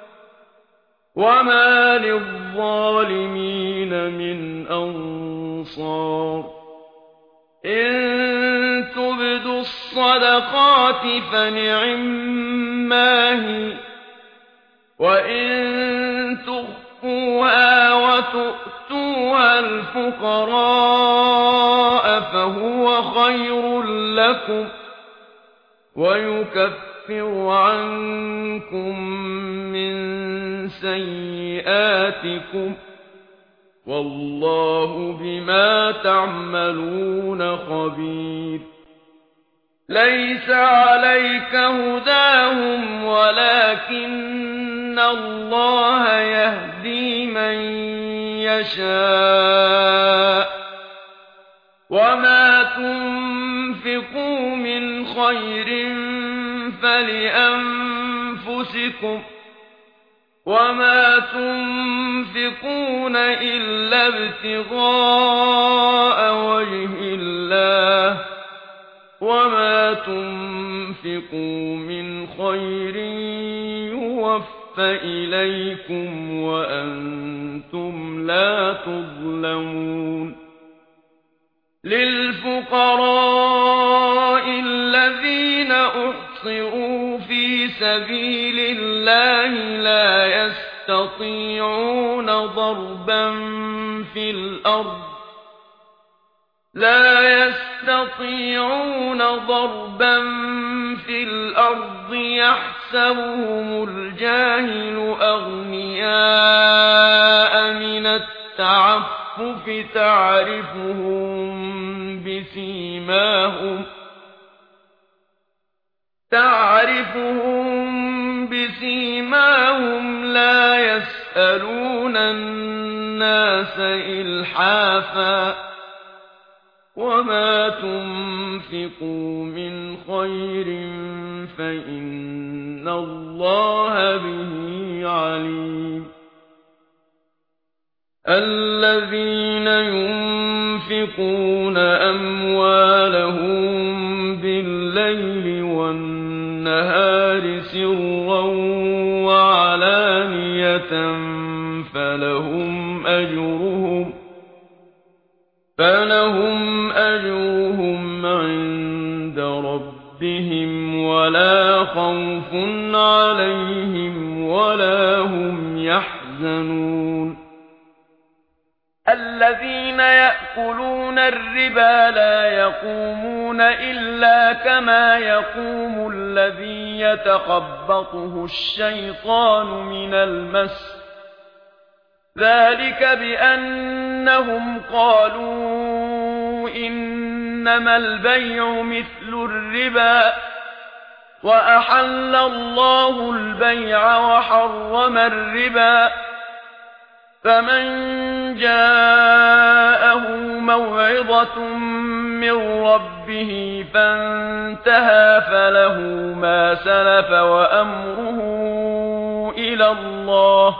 وَمَا لِلظَّالِمِينَ مِنْ أَنصَارٍ إِن تُبْدُوا الصَّدَقَاتِ فَنِعِمَّا هِيَ وَإِن تُخْفُوهَا وَتُؤْتُوهَا الْفُقَرَاءَ فَهُوَ خَيْرٌ لَّكُمْ وَيُكَفِّرُ عَنكُم مِّن سَيِّئَاتِكُمْ وَاللَّهُ بِمَا تَعْمَلُونَ خَبِيرٌ لَيْسَ عَلَيْكَ هُدَاهُمْ وَلَكِنَّ اللَّهَ يَهْدِي مَن يَشَاءُ وَمَا تُنفِقُوا مِنْ خَيْرٍ فَلِأَنفُسِكُمْ وَمَا تُنفِقُونَ إِلَّا ابْتِغَاءَ وَجْهِ اللَّهِ وَمَا تُنفِقُوا مِنْ خَيْرٍ يُوَفَّ إِلَيْكُمْ وَأَنتُمْ لَا تُظْلَمُونَ لِلْفُقَرَاءِ الَّذِينَ أُحْصِرُوا فِي سَبِيلِ اللَّهِ لَا يَسْتَطِيعُونَ ضَرْبًا في الأرض لا يستطيعون ضربا في الأرض يحسبهم الجاهل أغنياء من التعفف تعرفهم بسيماهم تعرفهم بسيماهم لا يسألون الناس إلحافا وما تنفقوا من خير فإن الله به عليم الذين ينفقون أموالهم بالليل والنهار سرا وعلانية فلهم أجرهم فلهم أجرهم عند ربهم ولا خوف عليهم ولا هم يحزنون الذين يأكلون الربا لا يقومون إلا كما يقوم الذي يتخبطه الشيطان من المس ذلك بأنهم قالوا إنما البيع مثل الربا وأحل الله البيع وحرم الربا فمن جاءه موعظة من ربه فانتهى فله ما سلف وأمره إلى الله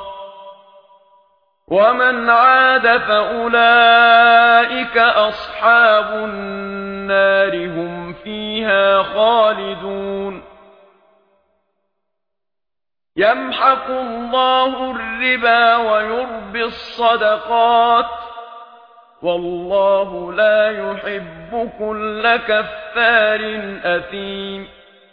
ومن عاد فأولئك أصحاب النار هم فيها خالدون يمحق الله الربا ويربي الصدقات والله لا يحب كل كفار أثيم.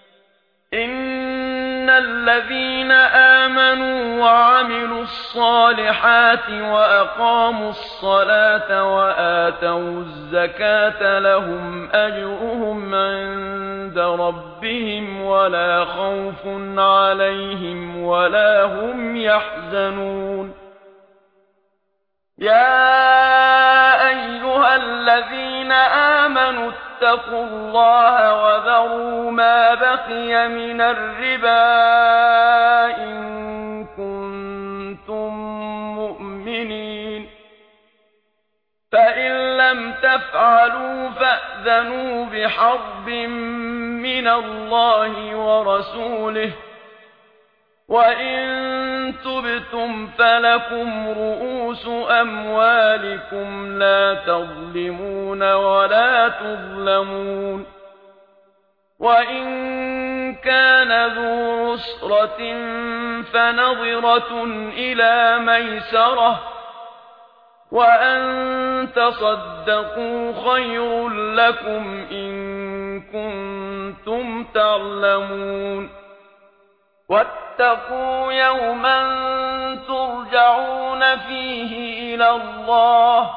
إن الذين آمنوا وعملوا الصالحات وأقاموا الصلاة وآتوا الزكاة لهم أجرهم عند ربهم ولا خوف عليهم ولا هم يحزنون. يا أيها الذين آمنوا اتقوا الله وذروا ما بقي من الربا إن كنتم مؤمنين، فإن لم تفعلوا فأذنوا بحرب من الله ورسوله، وإن تبتم فلكم رؤوس أموالكم لا تظلمون ولا تظلمون. وإن كان ذو عسرة فنظرة إلى ميسرة، وأن تصدقوا خير لكم إن كنتم تعلمون. واتقوا يوما ترجعون فيه إلى الله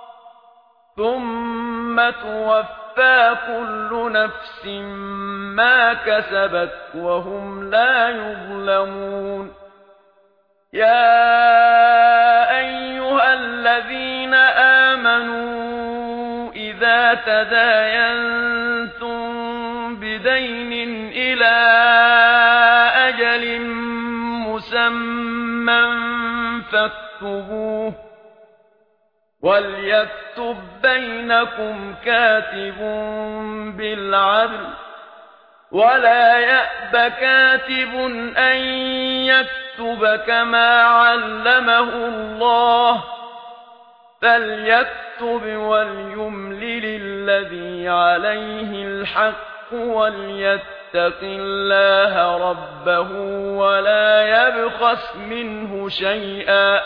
ثم توفى كل نفس ما كسبت وهم لا يظلمون. يا أيها الذين آمنوا إذا تداينتم بدين إلى أجل مسمى فاكتبوه، وليكتب بينكم كاتب بالعدل ولا يأب كاتب أن يكتب كما علمه الله، فليكتب وليملل الذي عليه الحق وليتق الله ربه ولا يبخس منه شيئا،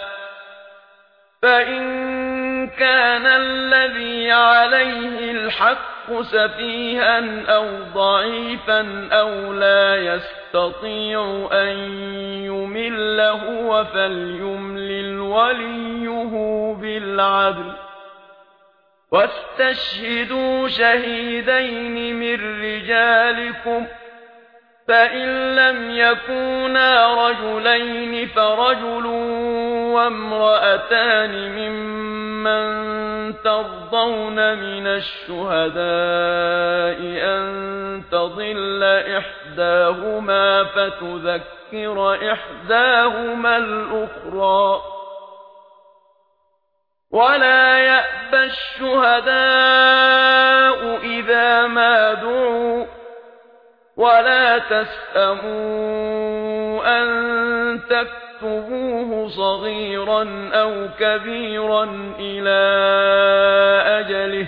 فإن كان الذي عليه الحق سفيها أو ضعيفا أو لا يستطيع أن يمل هو فليملل وليه بالعدل. واستشهدوا شهيدين من رجالكم، فإن لم يكونا رجلين فرجل وامرأتان ممن ترضون من الشهداء أن تضل إحداهما فتذكر إحداهما الأخرى، ولا يأبى الشهداء إذا ما دعوا، ولا تسأموا أن تكتبوه صغيرا أو كبيرا إلى أجله،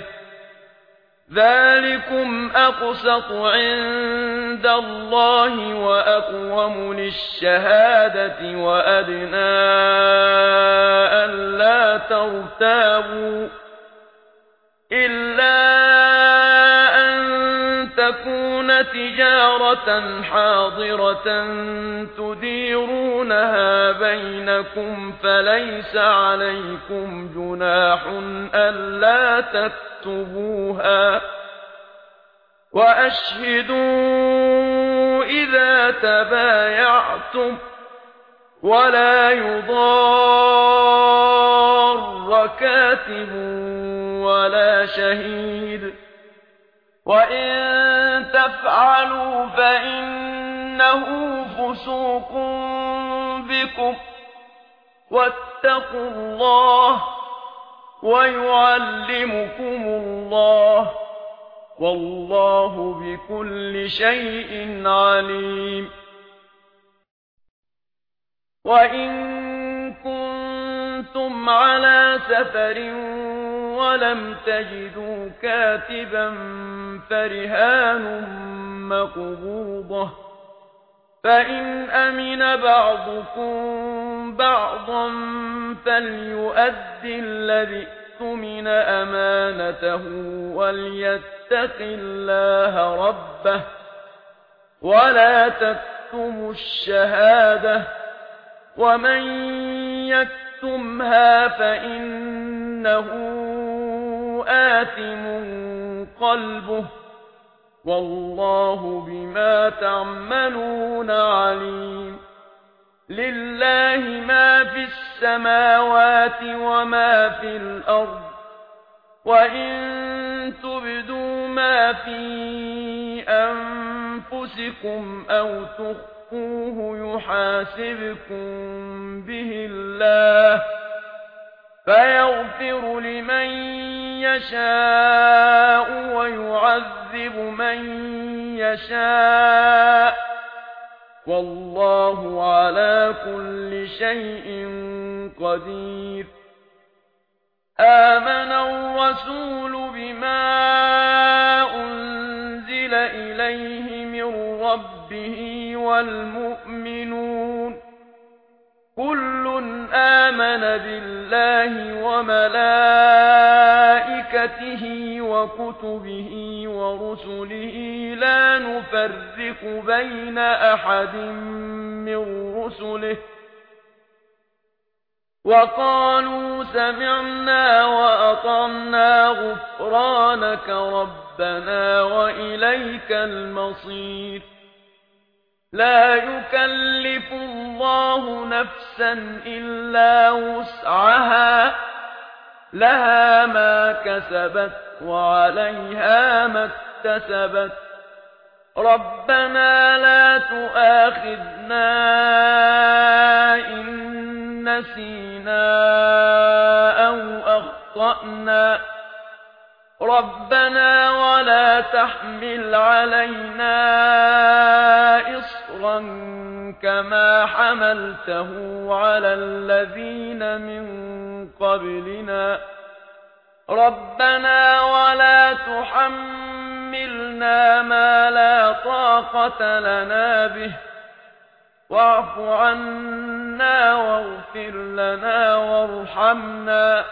ذلكم أقسط عند الله وأقوم للشهادة وأدنى ألا ترتابوا، إلا أن تكون تجارة حاضرة تديرونها بينكم فليس عليكم جناح ألا تكتبوها، وأشهدوا إذا تبايعتم، ولا يضار كاتب ولا شهيد، وإن تفعلوا فإنه فسوق بكم، واتقوا الله ويعلمكم الله والله بكل شيء عليم. وإن كنتم على سفر ولم تجدوا كاتبا فرهان مقبوضة، فإن أمن بعضكم بعضا فليؤد الذي يؤتمن أمانته وليتق الله ربه ولا تكتموا الشهادة ومن يكتمها فإنه آثم قلبه والله بما تعملون عليم. لله ما في السماوات وما في الأرض وإن تبدوا ما في أنفسكم أو تخفوه يحاسبكم به الله فيغفر لمن يشاء ويعذب من يشاء والله على كل شيء قدير. آمن الرسول بما أنزل إليه من ربه والمؤمنون كل آمن بالله وملائكته وكتبه ورسله لا نفرق بين أحد من رسله وقالوا سمعنا وأطعنا غفرانك ربنا وإليك المصير. لا يكلف الله نفسا إلا وسعها لها ما كسبت وعليها ما اكتسبت ربنا لا تؤاخذنا إن نسينا أو أخطأنا ربنا ولا تحمل علينا إصرا كما حملته على الذين من قبلنا ربنا ولا تحملنا ما لا طاقة لنا به واعف عنا واغفر لنا وارحمنا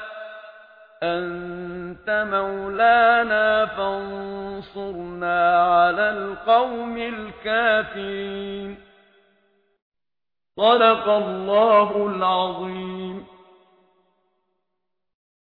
أنت مولانا فانصرنا على القوم الكافرين. صدق الله العظيم.